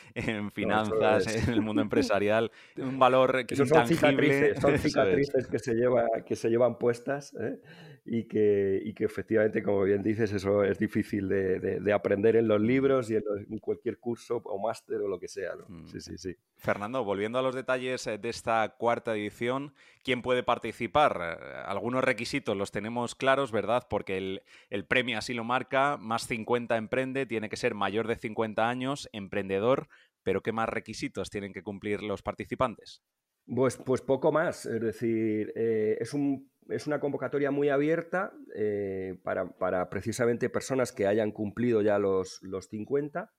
en finanzas, no, es... en el mundo empresarial. Un valor eso intangible. Son cicatrices, son cicatrices es. que, se lleva, que se llevan puestas ¿eh? y, que, y que efectivamente, como bien dices, eso es difícil de, de, de aprender en los libros y en, los, en cualquier curso o máster o lo que sea, ¿no? Mm. Sí, sí, sí. Fernando, volviendo a los detalles de esta cuarta edición, ¿quién puede participar? Algunos requisitos los tenemos claros, ¿verdad? Porque el, el premio así lo marca, más cincuenta emprende, tiene que ser mayor de cincuenta años, emprendedor, pero ¿qué más requisitos tienen que cumplir los participantes? Pues, pues poco más, es decir, eh, es, un, es una convocatoria muy abierta eh, para, para precisamente personas que hayan cumplido ya los, los cincuenta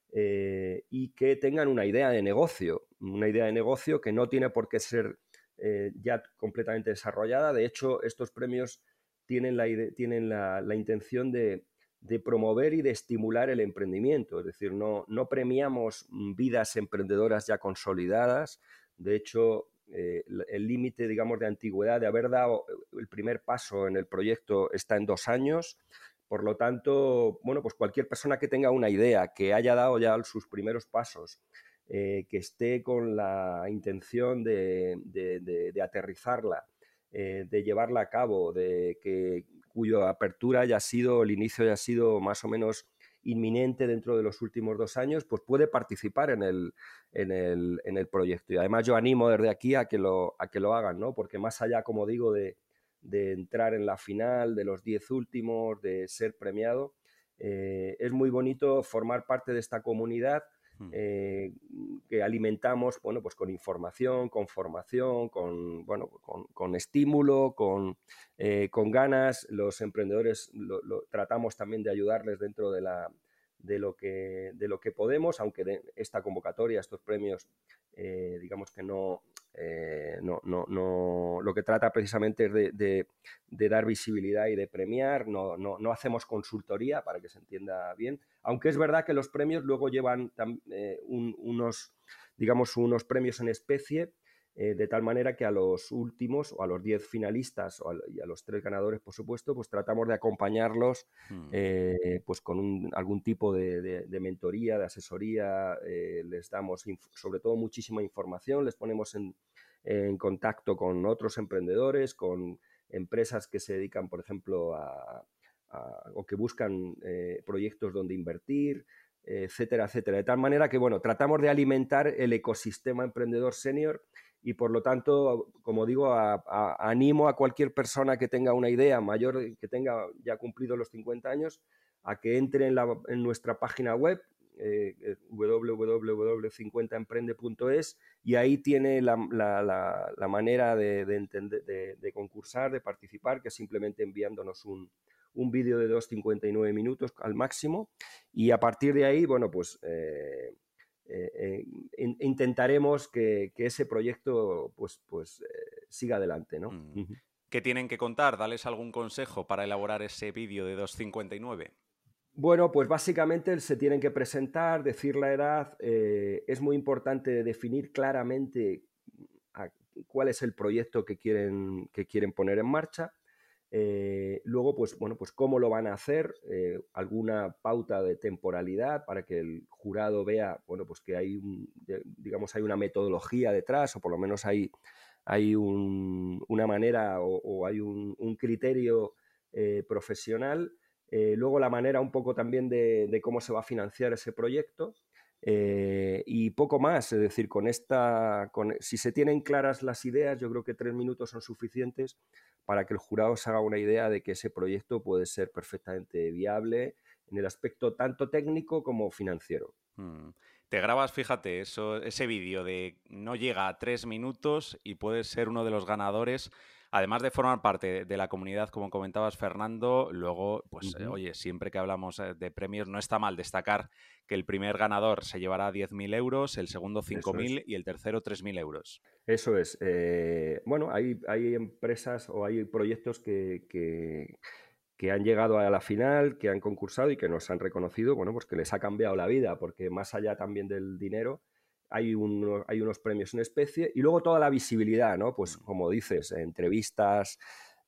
eh, y que tengan una idea de negocio, una idea de negocio que no tiene por qué ser eh, ya completamente desarrollada. De hecho, estos premios tienen la, tienen la, la intención de, de promover y de estimular el emprendimiento, es decir, no, no premiamos vidas emprendedoras ya consolidadas. De hecho, eh, el límite, digamos, de antigüedad de haber dado el primer paso en el proyecto está en dos años. Por lo tanto, bueno, pues cualquier persona que tenga una idea, que haya dado ya sus primeros pasos, eh, que esté con la intención de, de, de, de aterrizarla, eh, de llevarla a cabo, de que cuya apertura haya sido, el inicio haya sido más o menos inminente dentro de los últimos dos años, pues puede participar en el, en el, en el proyecto. Y además yo animo desde aquí a que lo, a que lo hagan, ¿no? Porque más allá, como digo, de, de entrar en la final, de los diez últimos, de ser premiado, eh, es muy bonito formar parte de esta comunidad eh, que alimentamos, bueno, pues con información, con formación, con, bueno, con, con estímulo, con, eh, con ganas. Los emprendedores lo, lo, tratamos también de ayudarles dentro de, la, de, lo, que, de lo que podemos, aunque de esta convocatoria, estos premios, eh, digamos que no, eh, no, no, no, lo que trata precisamente es de, de, de dar visibilidad y de premiar. No, no, no hacemos consultoría, para que se entienda bien, aunque es verdad que los premios luego llevan eh, un, unos, digamos, unos premios en especie, eh, de tal manera que a los últimos o a los diez finalistas o a, y a los tres ganadores, por supuesto, pues tratamos de acompañarlos eh, pues con un, algún tipo de, de, de mentoría, de asesoría, eh, les damos sobre todo muchísima información, les ponemos en, en contacto con otros emprendedores, con empresas que se dedican, por ejemplo, a A, o que buscan eh, proyectos donde invertir, eh, etcétera, etcétera. De tal manera que, bueno, tratamos de alimentar el ecosistema emprendedor senior y, por lo tanto, como digo, a, a, animo a cualquier persona que tenga una idea mayor, que tenga ya cumplido los cincuenta años, a que entre en, la, en nuestra página web, eh, w w w punto cincuenta emprende punto es, y ahí tiene la, la, la, la manera de, de, entender, de, de concursar, de participar, que es simplemente enviándonos un un vídeo de dos cincuenta y nueve minutos al máximo, y a partir de ahí, bueno, pues eh, eh, eh, in, intentaremos que, que ese proyecto pues, pues eh, siga adelante, ¿no? Mm. ¿Qué tienen que contar? ¿Dales algún consejo para elaborar ese vídeo de dos cincuenta y nueve? Bueno, pues básicamente se tienen que presentar, decir la edad, eh, es muy importante definir claramente a, cuál es el proyecto que quieren, que quieren poner en marcha. Eh, luego, pues, bueno, pues cómo lo van a hacer, eh, alguna pauta de temporalidad para que el jurado vea, bueno, pues que hay, un, digamos, hay una metodología detrás, o por lo menos hay, hay un, una manera o, o hay un, un criterio eh, profesional. Eh, luego la manera un poco también de, de cómo se va a financiar ese proyecto. Eh, y poco más, es decir, con esta, con, si se tienen claras las ideas, yo creo que tres minutos son suficientes para que el jurado se haga una idea de que ese proyecto puede ser perfectamente viable en el aspecto tanto técnico como financiero. Hmm. Te grabas, fíjate, eso, ese vídeo de no llega a tres minutos y puedes ser uno de los ganadores. Además de formar parte de la comunidad, como comentabas, Fernando, luego, pues, uh-huh. eh, oye, siempre que hablamos de premios, no está mal destacar que el primer ganador se llevará diez mil euros, el segundo cinco mil y el tercero tres mil euros. Eso es. Eh, bueno, hay, hay empresas o hay proyectos que, que, que han llegado a la final, que han concursado y que nos han reconocido, bueno, pues que les ha cambiado la vida, porque más allá también del dinero, Hay, un, hay unos premios en especie y luego toda la visibilidad, ¿no? Pues como dices, entrevistas...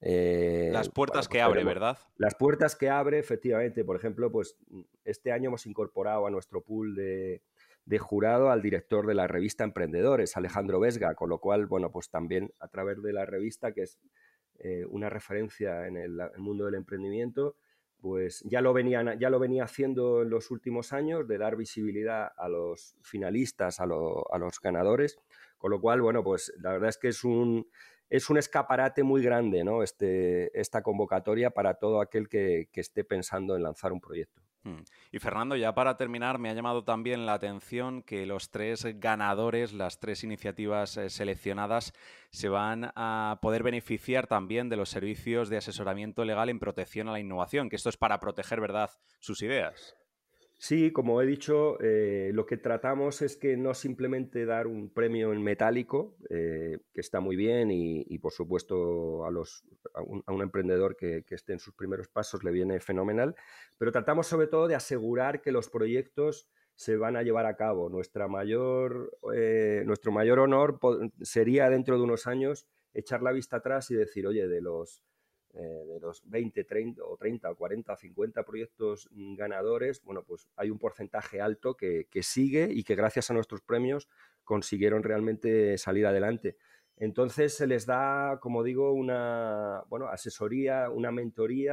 Eh, las puertas bueno, pues que abre, tenemos, ¿verdad? Las puertas que abre, efectivamente. Por ejemplo, pues este año hemos incorporado a nuestro pool de, de jurado al director de la revista Emprendedores, Alejandro Vesga, con lo cual, bueno, pues también a través de la revista, que es eh, una referencia en el, el mundo del emprendimiento, pues ya lo, venían, ya lo venía haciendo en los últimos años, de dar visibilidad a los finalistas, a, lo, a los ganadores, con lo cual, bueno, pues la verdad es que es un, es un escaparate muy grande, ¿no? Este, esta convocatoria para todo aquel que, que esté pensando en lanzar un proyecto. Hmm. Y Fernando, ya para terminar, me ha llamado también la atención que los tres ganadores, las tres iniciativas eh, seleccionadas, se van a poder beneficiar también de los servicios de asesoramiento legal en protección a la innovación, que esto es para proteger, ¿verdad?, sus ideas. Sí, como he dicho, eh, lo que tratamos es que no simplemente dar un premio en metálico, eh, que está muy bien y, y por supuesto a, los, a, un, a un emprendedor que, que esté en sus primeros pasos le viene fenomenal, pero tratamos sobre todo de asegurar que los proyectos se van a llevar a cabo. Nuestra mayor, eh, nuestro mayor honor sería dentro de unos años echar la vista atrás y decir, oye, de los... Eh, de los veinte, treinta o treinta o cuarenta o cincuenta proyectos ganadores, bueno, pues hay un porcentaje alto que, que sigue y que gracias a nuestros premios consiguieron realmente salir adelante. Entonces se les da, como digo, una bueno, asesoría, una mentoría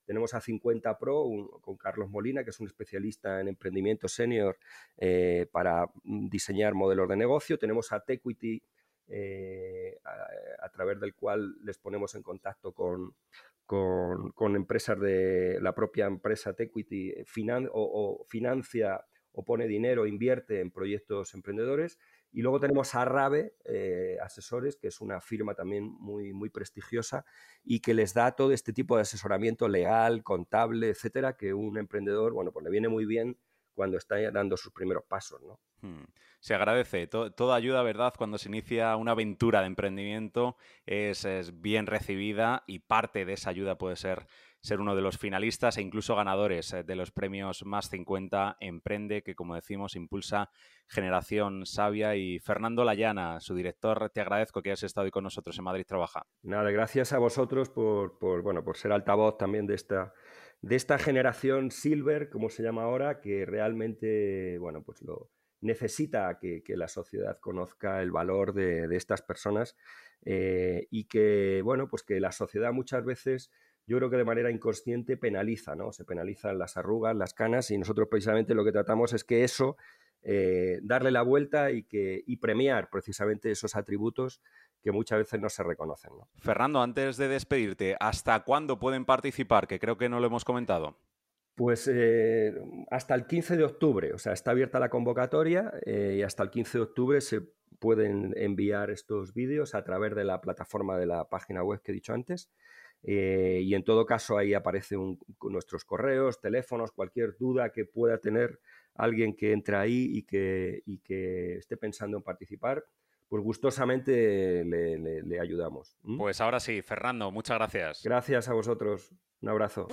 Tenemos a cincuenta Pro un, con Carlos Molina, que es un especialista en emprendimiento senior eh, para diseñar modelos de negocio. Tenemos a Tequity, eh, a, a través del cual les ponemos en contacto con, con, con empresas de la propia empresa Tequity, finan, o, o financia o pone dinero, invierte en proyectos emprendedores. Y luego tenemos a Rave eh, Asesores, que es una firma también muy, muy prestigiosa y que les da todo este tipo de asesoramiento legal, contable, etcétera, que un emprendedor, bueno, pues le viene muy bien cuando está dando sus primeros pasos, ¿no? Hmm. Se agradece. Todo, toda ayuda, ¿verdad?, cuando se inicia una aventura de emprendimiento es, es bien recibida, y parte de esa ayuda puede ser ser uno de los finalistas e incluso ganadores de los premios Más cincuenta Emprende, que, como decimos, impulsa Generación Sabia. Y Fernando Layana, su director, te agradezco que hayas estado hoy con nosotros en Madrid Trabaja. Nada, gracias a vosotros por, por, bueno, por ser altavoz también de esta, de esta generación Silver, como se llama ahora, que realmente, bueno, pues lo necesita que, que la sociedad conozca el valor de, de estas personas eh, y que, bueno, pues que la sociedad muchas veces, yo creo que de manera inconsciente, penaliza, ¿no? Se penalizan las arrugas, las canas, y nosotros precisamente lo que tratamos es que eso, eh, darle la vuelta y, que, y premiar precisamente esos atributos que muchas veces no se reconocen, ¿no? Fernando, antes de despedirte, ¿hasta cuándo pueden participar? Que creo que no lo hemos comentado. Pues eh, hasta el quince de octubre, o sea, está abierta la convocatoria eh, y hasta el quince de octubre se pueden enviar estos vídeos a través de la plataforma de la página web que he dicho antes. Eh, y en todo caso ahí aparecen un, nuestros correos, teléfonos, cualquier duda que pueda tener alguien que entre ahí y que, y que esté pensando en participar, pues gustosamente le, le, le ayudamos. ¿Mm? Pues ahora sí, Fernando, muchas gracias. Gracias a vosotros. Un abrazo.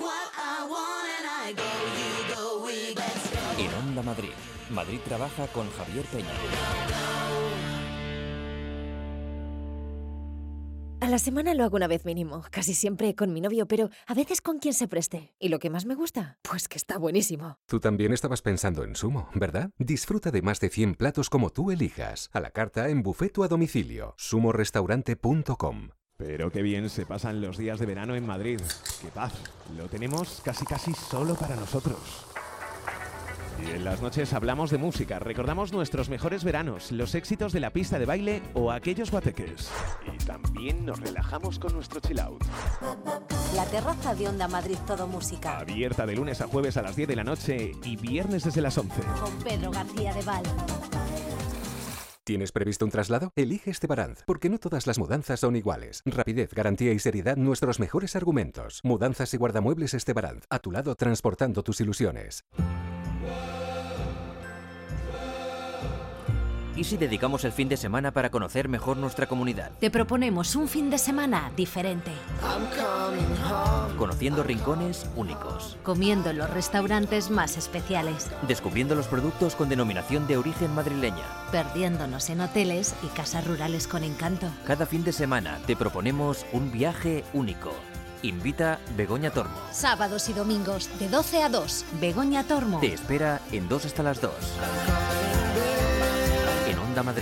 En Onda Madrid, Madrid Trabaja con Javier Peña. A la semana lo hago una vez mínimo, casi siempre con mi novio, pero a veces con quien se preste. ¿Y lo que más me gusta? Pues que está buenísimo. Tú también estabas pensando en Sumo, ¿verdad? Disfruta de más de cien platos como tú elijas, a la carta, en buffet o a domicilio. sumo restaurante punto com. Pero qué bien se pasan los días de verano en Madrid. ¡Qué paz! Lo tenemos casi casi solo para nosotros. Y en las noches hablamos de música, recordamos nuestros mejores veranos, los éxitos de la pista de baile o aquellos guateques. Y también nos relajamos con nuestro chill out. La terraza de Onda Madrid Todo Música. Abierta de lunes a jueves a las diez de la noche y viernes desde las once. Con Pedro García de Val. ¿Tienes previsto un traslado? Elige Estebaranz, porque no todas las mudanzas son iguales. Rapidez, garantía y seriedad, nuestros mejores argumentos. Mudanzas y guardamuebles Estebaranz, a tu lado transportando tus ilusiones. ¿Y si dedicamos el fin de semana para conocer mejor nuestra comunidad? Te proponemos un fin de semana diferente. Conociendo rincones únicos. Comiendo en los restaurantes más especiales. Descubriendo los productos con denominación de origen madrileña. Perdiéndonos en hoteles y casas rurales con encanto. Cada fin de semana te proponemos un viaje único. Invita Begoña Tormo. Sábados y domingos de doce a dos. Begoña Tormo. Te espera en dos hasta las dos. En Onda Madrid.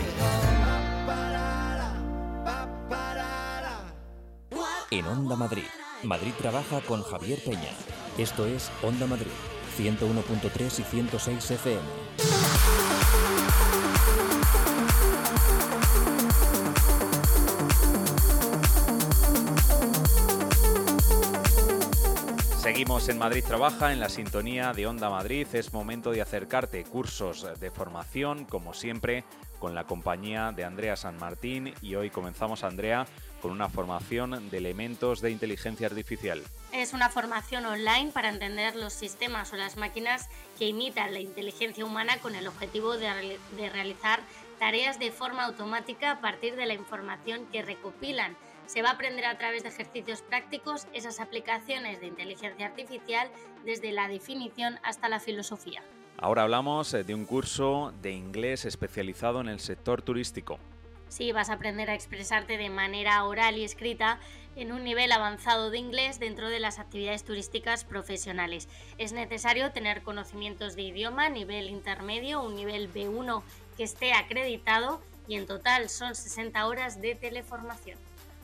En Onda Madrid, Madrid Trabaja con Javier Peña. Esto es Onda Madrid, ciento uno punto tres y ciento seis F M. Seguimos en Madrid Trabaja, en la sintonía de Onda Madrid. Es momento de acercarte cursos de formación, como siempre, con la compañía de Andrea San Martín. Y hoy comenzamos, Andrea, con una formación de elementos de inteligencia artificial. Es una formación online para entender los sistemas o las máquinas que imitan la inteligencia humana con el objetivo de, re- de realizar tareas de forma automática a partir de la información que recopilan. Se va a aprender a través de ejercicios prácticos esas aplicaciones de inteligencia artificial desde la definición hasta la filosofía. Ahora hablamos de un curso de inglés especializado en el sector turístico. Sí, vas a aprender a expresarte de manera oral y escrita en un nivel avanzado de inglés dentro de las actividades turísticas profesionales. Es necesario tener conocimientos de idioma, nivel intermedio, un nivel B uno que esté acreditado, y en total son sesenta horas de teleformación.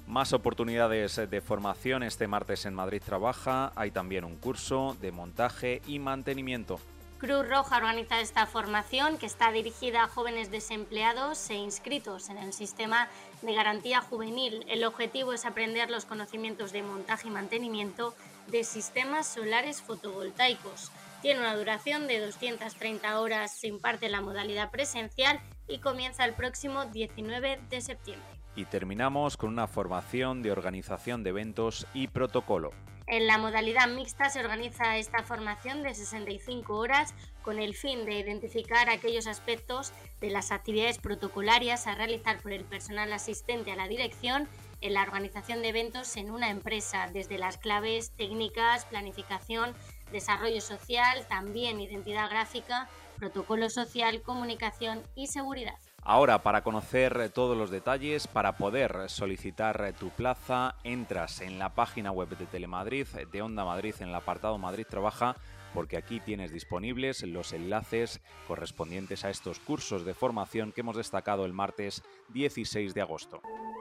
Más oportunidades de formación este martes en Madrid Trabaja. Hay también un curso de montaje y mantenimiento. Cruz Roja organiza esta formación que está dirigida a jóvenes desempleados e inscritos en el sistema de garantía juvenil. El objetivo es aprender los conocimientos de montaje y mantenimiento de sistemas solares fotovoltaicos. Tiene una duración de doscientas treinta horas, se imparte en la modalidad presencial y comienza el próximo diecinueve de septiembre. Y terminamos con una formación de organización de eventos y protocolo. En la modalidad mixta se organiza esta formación de sesenta y cinco horas con el fin de identificar aquellos aspectos de las actividades protocolarias a realizar por el personal asistente a la dirección en la organización de eventos en una empresa, desde las claves técnicas, planificación, desarrollo social, también identidad gráfica, protocolo social, comunicación y seguridad. Ahora, para conocer todos los detalles, para poder solicitar tu plaza, entras en la página web de Telemadrid, de Onda Madrid, en el apartado Madrid Trabaja, porque aquí tienes disponibles los enlaces correspondientes a estos cursos de formación que hemos destacado el martes dieciséis de agosto.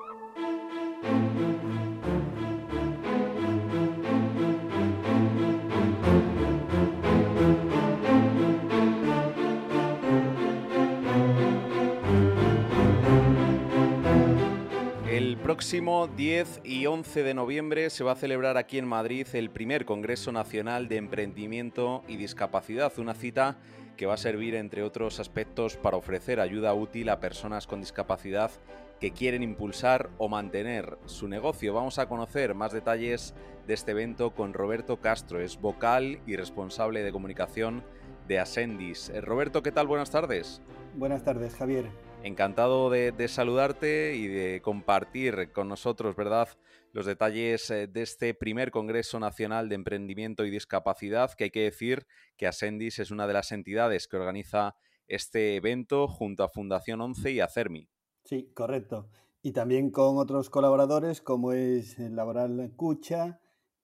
El próximo diez y once de noviembre se va a celebrar aquí en Madrid el primer Congreso Nacional de Emprendimiento y Discapacidad, una cita que va a servir, entre otros aspectos, para ofrecer ayuda útil a personas con discapacidad que quieren impulsar o mantener su negocio. Vamos a conocer más detalles de este evento con Roberto Castro, es vocal y responsable de comunicación de Ascendis. Eh, Roberto, ¿qué tal? Buenas tardes. Buenas tardes, Javier. Encantado de, de saludarte y de compartir con nosotros, ¿verdad?, los detalles de este primer Congreso Nacional de Emprendimiento y Discapacidad, que hay que decir que Ascendis es una de las entidades que organiza este evento junto a Fundación once y a CERMI. Sí, correcto. Y también con otros colaboradores como es Laboral Cucha,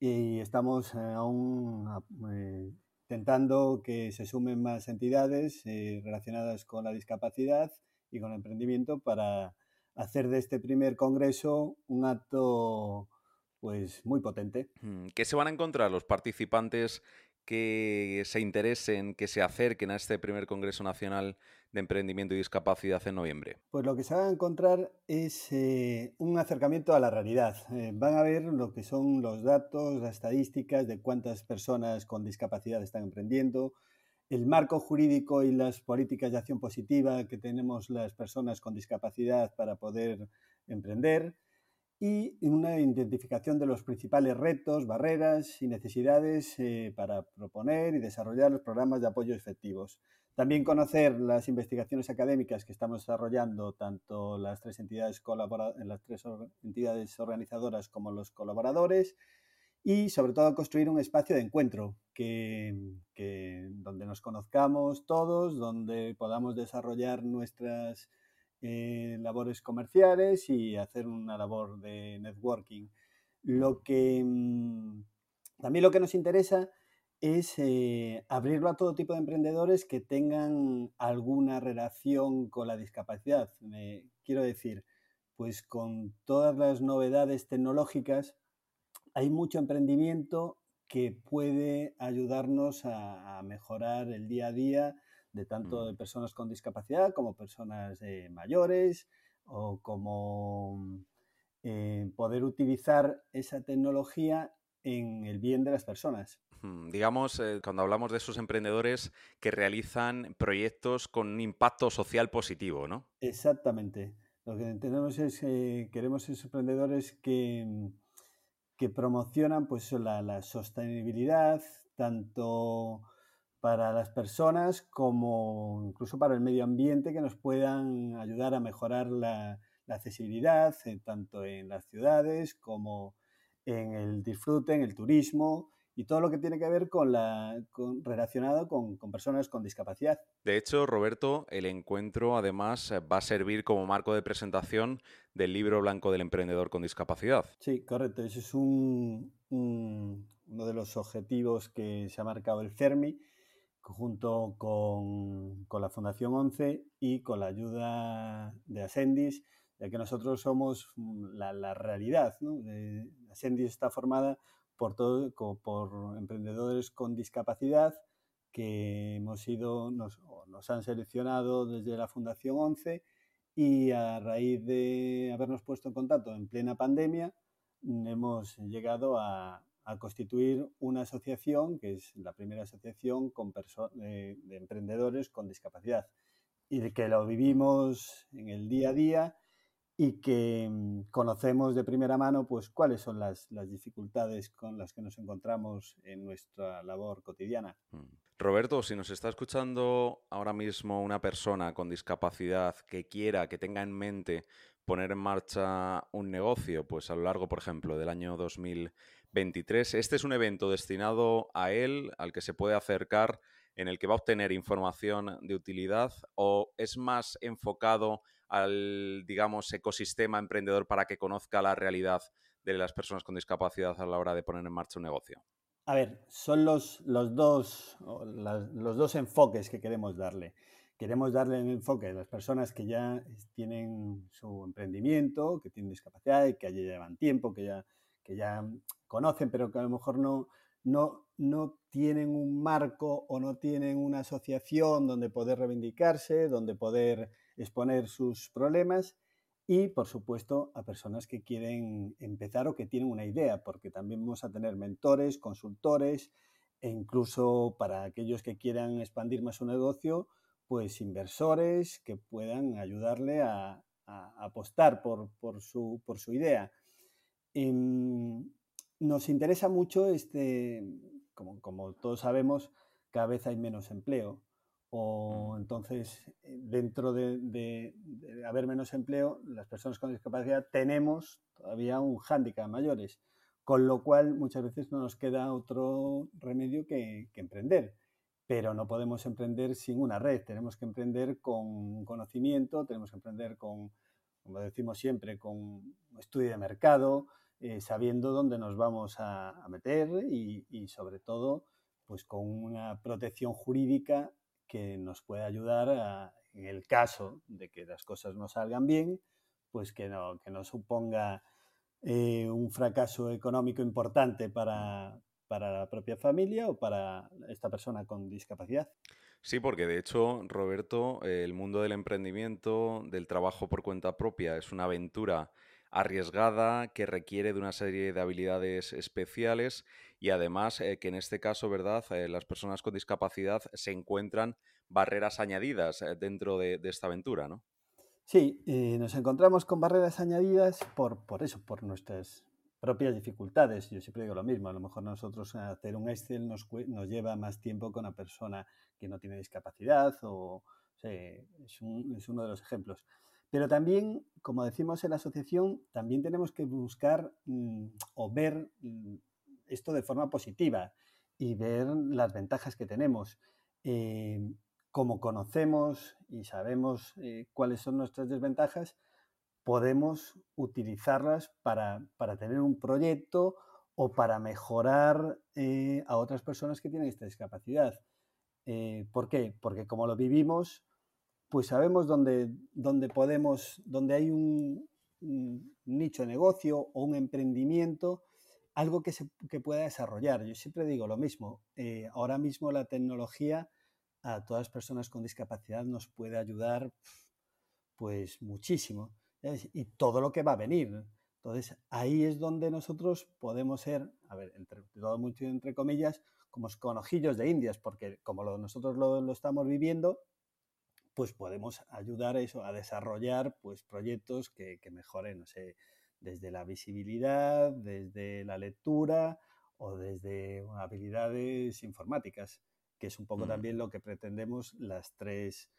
y estamos eh, aún eh, intentando que se sumen más entidades eh, relacionadas con la discapacidad y con el emprendimiento para hacer de este primer congreso un acto pues muy potente. ¿Qué se van a encontrar los participantes que se interesen, que se acerquen a este primer Congreso Nacional de Emprendimiento y Discapacidad en noviembre? Pues lo que se van a encontrar es eh, un acercamiento a la realidad. Eh, van a ver lo que son los datos, las estadísticas de cuántas personas con discapacidad están emprendiendo, el marco jurídico y las políticas de acción positiva que tenemos las personas con discapacidad para poder emprender, y una identificación de los principales retos, barreras y necesidades eh, para proponer y desarrollar los programas de apoyo efectivos. También conocer las investigaciones académicas que estamos desarrollando, tanto las tres entidades, colabora- las tres or- entidades organizadoras como los colaboradores, y sobre todo construir un espacio de encuentro que, que, donde nos conozcamos todos, donde podamos desarrollar nuestras eh, labores comerciales y hacer una labor de networking. Lo que, también lo que nos interesa es eh, abrirlo a todo tipo de emprendedores que tengan alguna relación con la discapacidad. Eh, quiero decir, pues con todas las novedades tecnológicas, hay mucho emprendimiento que puede ayudarnos a, a mejorar el día a día de tanto de personas con discapacidad como personas eh, mayores, o como eh, poder utilizar esa tecnología en el bien de las personas. Hmm, digamos, eh, cuando hablamos de esos emprendedores que realizan proyectos con un impacto social positivo, ¿no? Exactamente. Lo que tenemos es, eh, queremos esos emprendedores que... que promocionan pues, la, la sostenibilidad, tanto para las personas como incluso para el medio ambiente, que nos puedan ayudar a mejorar la, la accesibilidad, eh, tanto en las ciudades como en el disfrute, en el turismo y todo lo que tiene que ver con la, con, relacionado con, con personas con discapacidad. De hecho, Roberto, el encuentro además va a servir como marco de presentación del Libro Blanco del Emprendedor con Discapacidad. Sí, correcto. Ese es un, un, uno de los objetivos que se ha marcado el CERMI, junto con, con la Fundación once y con la ayuda de Ascendis, ya que nosotros somos la, la realidad, ¿no? Eh, Ascendi está formada por, todo, por emprendedores con discapacidad que hemos ido, nos, nos han seleccionado desde la Fundación once y a raíz de habernos puesto en contacto en plena pandemia hemos llegado a, a constituir una asociación que es la primera asociación con de, de emprendedores con discapacidad y de que lo vivimos en el día a día y que conocemos de primera mano pues cuáles son las, las dificultades con las que nos encontramos en nuestra labor cotidiana. Roberto, si nos está escuchando ahora mismo una persona con discapacidad que quiera, que tenga en mente poner en marcha un negocio, pues a lo largo, por ejemplo, del año dos mil veintitrés, este es un evento destinado a él, al que se puede acercar, en el que va a obtener información de utilidad, o es más enfocado al, digamos, ecosistema emprendedor para que conozca la realidad de las personas con discapacidad a la hora de poner en marcha un negocio? A ver, son los, los, dos, las, los dos enfoques que queremos darle. Queremos darle el enfoque a las personas que ya tienen su emprendimiento, que tienen discapacidad y que ya llevan tiempo, que ya, que ya conocen, pero que a lo mejor no, no, no tienen un marco o no tienen una asociación donde poder reivindicarse, donde poder exponer sus problemas. Y, por supuesto, a personas que quieren empezar o que tienen una idea, porque también vamos a tener mentores, consultores e incluso para aquellos que quieran expandir más su negocio, pues inversores que puedan ayudarle a, a apostar por, por, su, por su idea. Y nos interesa mucho, este, como, como todos sabemos, cada vez hay menos empleo. O entonces, dentro de, de, de haber menos empleo, las personas con discapacidad tenemos todavía un hándicap mayores, con lo cual muchas veces no nos queda otro remedio que, que emprender. Pero no podemos emprender sin una red, tenemos que emprender con conocimiento, tenemos que emprender con, como decimos siempre, con un estudio de mercado, eh, sabiendo dónde nos vamos a, a meter y, y sobre todo pues con una protección jurídica que nos puede ayudar a, en el caso de que las cosas no salgan bien, pues que no, que no suponga eh, un fracaso económico importante para, para la propia familia o para esta persona con discapacidad. Sí, porque de hecho, Roberto, eh, el mundo del emprendimiento, del trabajo por cuenta propia, es una aventura arriesgada que requiere de una serie de habilidades especiales y además eh, que en este caso, ¿verdad?, eh, las personas con discapacidad se encuentran barreras añadidas eh, dentro de, de esta aventura, ¿no? Sí, eh, nos encontramos con barreras añadidas por, por eso, por nuestras propias dificultades. Yo siempre digo lo mismo, a lo mejor nosotros hacer un Excel nos, nos lleva más tiempo que una persona que no tiene discapacidad o, o sea, es, un, es uno de los ejemplos. Pero también, como decimos en la asociación, también tenemos que buscar mmm, o ver mmm, esto de forma positiva y ver las ventajas que tenemos. Eh, como conocemos y sabemos eh, cuáles son nuestras desventajas, podemos utilizarlas para, para tener un proyecto o para mejorar eh, a otras personas que tienen esta discapacidad. Eh, ¿Por qué? Porque como lo vivimos, pues sabemos dónde, dónde podemos, dónde hay un, un nicho de negocio o un emprendimiento, algo que se que pueda desarrollar. Yo siempre digo lo mismo, eh, ahora mismo la tecnología a todas las personas con discapacidad nos puede ayudar pues muchísimo, ¿sabes? Y todo lo que va a venir. Entonces ahí es donde nosotros podemos ser, a ver, entre, todo mucho entre comillas, como conejillos de indias, porque como lo, nosotros lo, lo estamos viviendo, pues podemos ayudar a eso, a desarrollar pues proyectos que, que mejoren, no sé, desde la visibilidad, desde la lectura o desde habilidades informáticas, que es un poco mm. también lo que pretendemos las tres,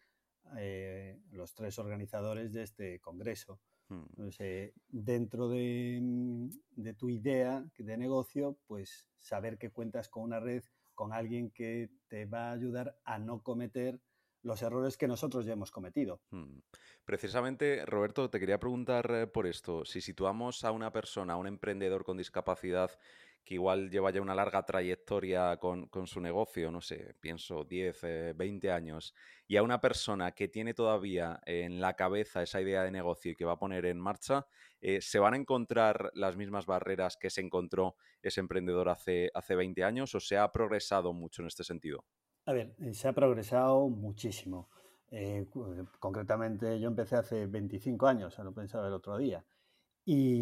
eh, los tres organizadores de este congreso. Mm. Entonces, eh, dentro de, de tu idea de negocio, pues saber que cuentas con una red, con alguien que te va a ayudar a no cometer los errores que nosotros ya hemos cometido. Hmm. Precisamente, Roberto, te quería preguntar por esto. Si situamos a una persona, a un emprendedor con discapacidad que igual lleva ya una larga trayectoria con, con su negocio, no sé, pienso diez, eh, veinte años, y a una persona que tiene todavía en la cabeza esa idea de negocio y que va a poner en marcha, eh, ¿se van a encontrar las mismas barreras que se encontró ese emprendedor hace, hace veinte años o se ha progresado mucho en este sentido? A ver, se ha progresado muchísimo. Eh, concretamente, yo empecé hace veinticinco años, lo pensaba el otro día, y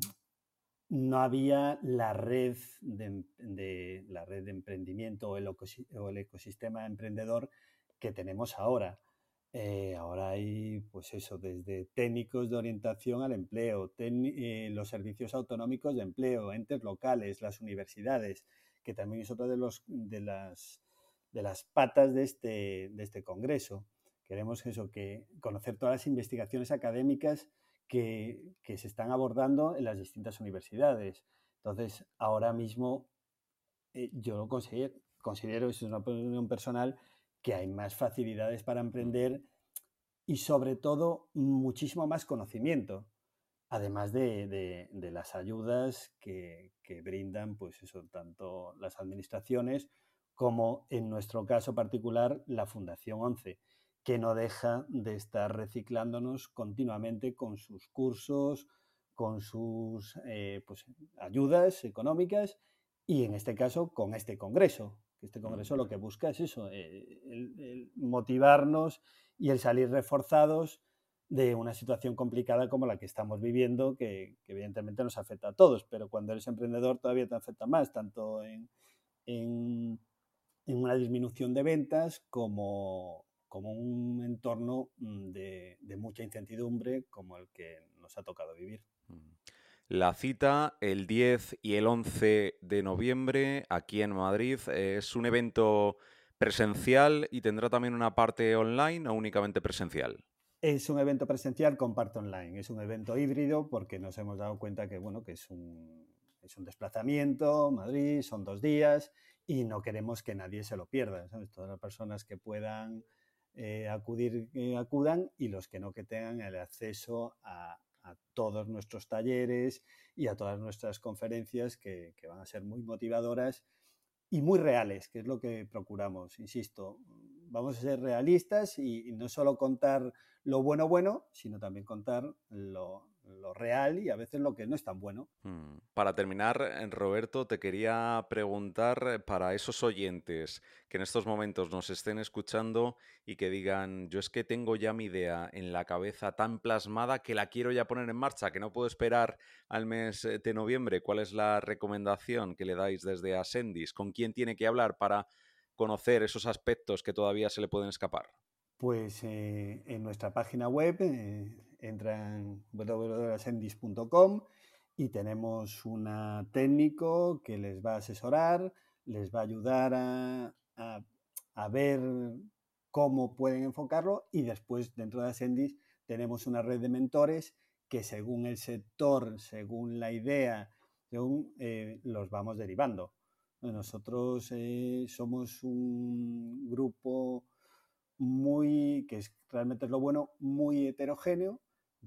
no había la red de, de, la red de emprendimiento o el, o el ecosistema emprendedor que tenemos ahora. Eh, ahora hay, pues eso, desde técnicos de orientación al empleo, eh, los servicios autonómicos de empleo, entes locales, las universidades, que también es otra de, los, de, las, de las patas de este, de este congreso. Queremos eso, que conocer todas las investigaciones académicas que, que se están abordando en las distintas universidades. Entonces, ahora mismo eh, yo lo considero, considero, eso es una opinión personal, que hay más facilidades para emprender y sobre todo muchísimo más conocimiento, además de, de, de las ayudas que, que brindan, pues eso, tanto las administraciones como en nuestro caso particular la Fundación ONCE, que no deja de estar reciclándonos continuamente con sus cursos, con sus eh, pues, ayudas económicas y en este caso con este congreso. Este congreso lo que busca es eso, eh, el, el motivarnos y el salir reforzados de una situación complicada como la que estamos viviendo, que, que evidentemente nos afecta a todos, pero cuando eres emprendedor todavía te afecta más, tanto en, en, en una disminución de ventas como, como un entorno de, de mucha incertidumbre como el que nos ha tocado vivir. La cita el diez y el once de noviembre aquí en Madrid. ¿Es un evento presencial y tendrá también una parte online o únicamente presencial? Es un evento presencial con parte online. Es un evento híbrido porque nos hemos dado cuenta que, bueno, que es un, es un desplazamiento, Madrid, son dos días y no queremos que nadie se lo pierda, ¿sabes? Todas las personas que puedan eh, acudir, eh, acudan y los que no, que tengan el acceso a, a todos nuestros talleres y a todas nuestras conferencias que, que van a ser muy motivadoras y muy reales, que es lo que procuramos, insisto. Vamos a ser realistas y, y no solo contar lo bueno bueno, sino también contar lo, lo real y a veces lo que no es tan bueno. Hmm. Para terminar, Roberto, te quería preguntar para esos oyentes que en estos momentos nos estén escuchando y que digan, yo es que tengo ya mi idea en la cabeza tan plasmada que la quiero ya poner en marcha, que no puedo esperar al mes de noviembre. ¿Cuál es la recomendación que le dais desde Ascendis? ¿Con quién tiene que hablar para conocer esos aspectos que todavía se le pueden escapar? Pues eh, en nuestra página web eh, entran w w w punto ascendis punto com y tenemos un técnico que les va a asesorar, les va a ayudar a, a, a ver cómo pueden enfocarlo y después dentro de Ascendis tenemos una red de mentores que según el sector, según la idea, según eh, los vamos derivando. Nosotros eh, somos un grupo muy, que es realmente es lo bueno, muy heterogéneo,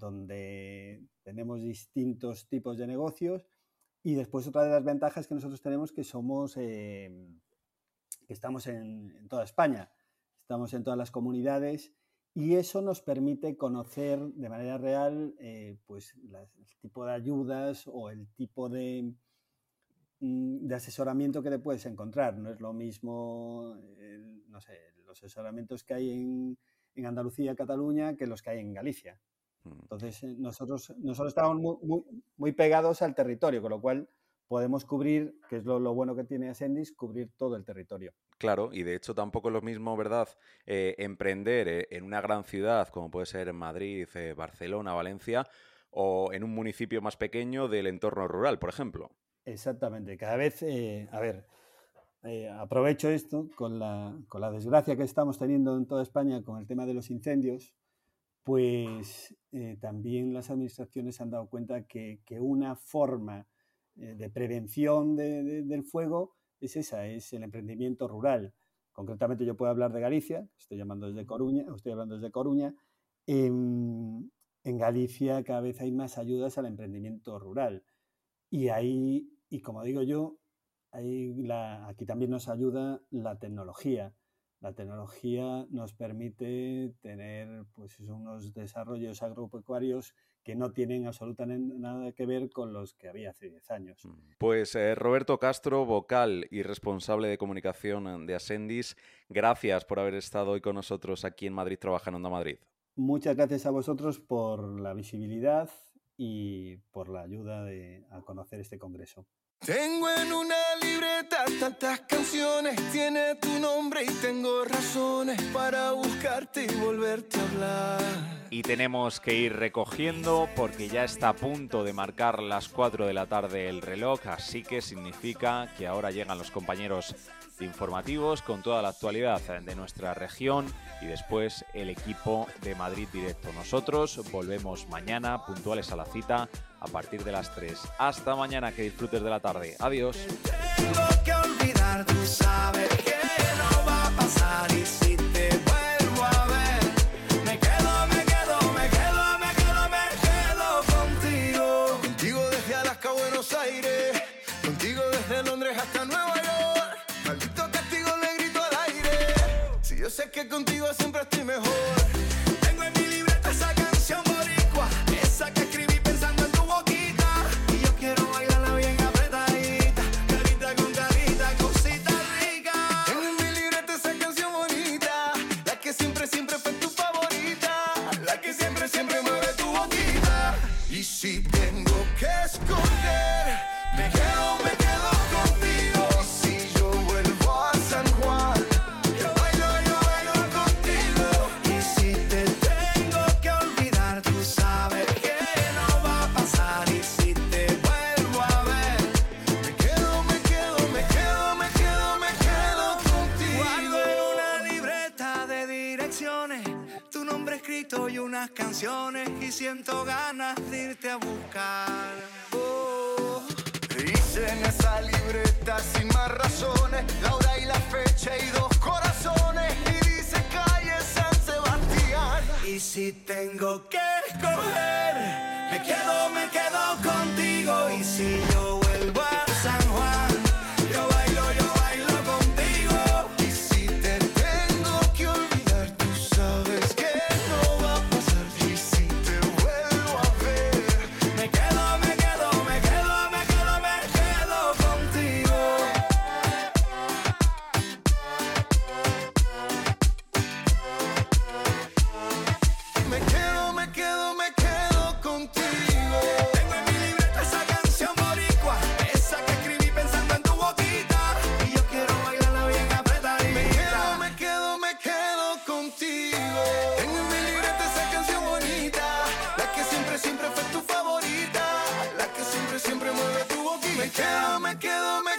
donde tenemos distintos tipos de negocios y después otra de las ventajas que nosotros tenemos que somos, eh, que estamos en, en toda España, estamos en todas las comunidades y eso nos permite conocer de manera real eh, pues la, el tipo de ayudas o el tipo de de asesoramiento que te puedes encontrar. No es lo mismo, el, no sé, los asesoramientos que hay en, en Andalucía, Cataluña, que los que hay en Galicia. Entonces, nosotros, nosotros estamos muy, muy, muy pegados al territorio, con lo cual podemos cubrir, que es lo, lo bueno que tiene Ascendis, cubrir todo el territorio. Claro, y de hecho tampoco es lo mismo, ¿verdad?, eh, emprender eh, en una gran ciudad, como puede ser Madrid, eh, Barcelona, Valencia, o en un municipio más pequeño del entorno rural, por ejemplo. Exactamente. Cada vez, eh, a ver, eh, aprovecho esto con la, con la desgracia que estamos teniendo en toda España con el tema de los incendios, pues eh, también las administraciones se han dado cuenta que, que una forma eh, de prevención de, de, del fuego es esa, es el emprendimiento rural. Concretamente yo puedo hablar de Galicia, estoy llamando desde Coruña, estoy hablando desde Coruña. En, en Galicia cada vez hay más ayudas al emprendimiento rural. Y ahí y como digo yo, ahí la, aquí también nos ayuda la tecnología. La tecnología nos permite tener pues, unos desarrollos agropecuarios que no tienen absolutamente nada que ver con los que había hace diez años. Pues eh, Roberto Castro, vocal y responsable de comunicación de Ascendis, gracias por haber estado hoy con nosotros aquí en Madrid Trabaja en Onda Madrid. Muchas gracias a vosotros por la visibilidad y por la ayuda de, a conocer este congreso. Tengo en una libreta tantas canciones, tiene tu nombre y tengo razones para buscarte y volverte a hablar. Y tenemos que ir recogiendo porque ya está a punto de marcar las cuatro de la tarde el reloj, así que significa que ahora llegan los compañeros de informativos con toda la actualidad de nuestra región y después el equipo de Madrid Directo. Nosotros volvemos mañana puntuales a la cita a partir de las tres. Hasta mañana, que disfrutes de la tarde. Adiós. Tengo que olvidar, tú sabes que no va a pasar y si te vuelvo a ver, me quedo, me quedo, me quedo, me quedo, me quedo contigo. Contigo desde Alaska a Buenos Aires, contigo desde Londres hasta Nueva York. Maldito castigo le grito al aire, si yo sé que contigo siempre estoy mejor. Tengo en mi libreta esa canción boricua, esa que escribí pensando en tu boquita, y yo quiero bailarla bien apretadita, carita con carita, cosita rica. Tengo en mi libreta esa canción bonita, la que siempre, siempre fue tu favorita, la que siempre, siempre mueve tu boquita. Y si tengo que escoger, me quedo, me quedo contigo. Y si yo vuelvo a San Juan, yo bailo, yo bailo contigo. Y si te tengo que olvidar, tú sabes que no va a pasar. Y si te vuelvo a ver, me quedo, me quedo, me quedo, me quedo, me quedo contigo. Guardo en una libreta de direcciones tu nombre escrito y unas canciones, y siento ganas de irte a buscar. Oh. Hice en esa libreta sin más razones la hora y la fecha y dos corazones, y dice calle San Sebastián. Y si tengo que escoger, me quedo, me quedo contigo. Y si yo vuelvo a San Juan, yo bailo, yo bailo contigo. Y si te tengo que olvidar, tú sabes que no va a pasar. Y si te vuelvo a ver, me quedo, me quedo, me quedo, me quedo, me quedo contigo. Me quedo, me quedo, me quedo contigo. Tengo en mi libreta esa canción boricua, esa que escribí pensando en tu boquita, y yo quiero bailarla bien apretadita. Me quedo, me quedo, me quedo contigo. Tengo en mi libreta esa canción bonita, la que siempre, siempre fue tu favorita, la que siempre, siempre mueve tu boquita. Me quedo, me quedo, me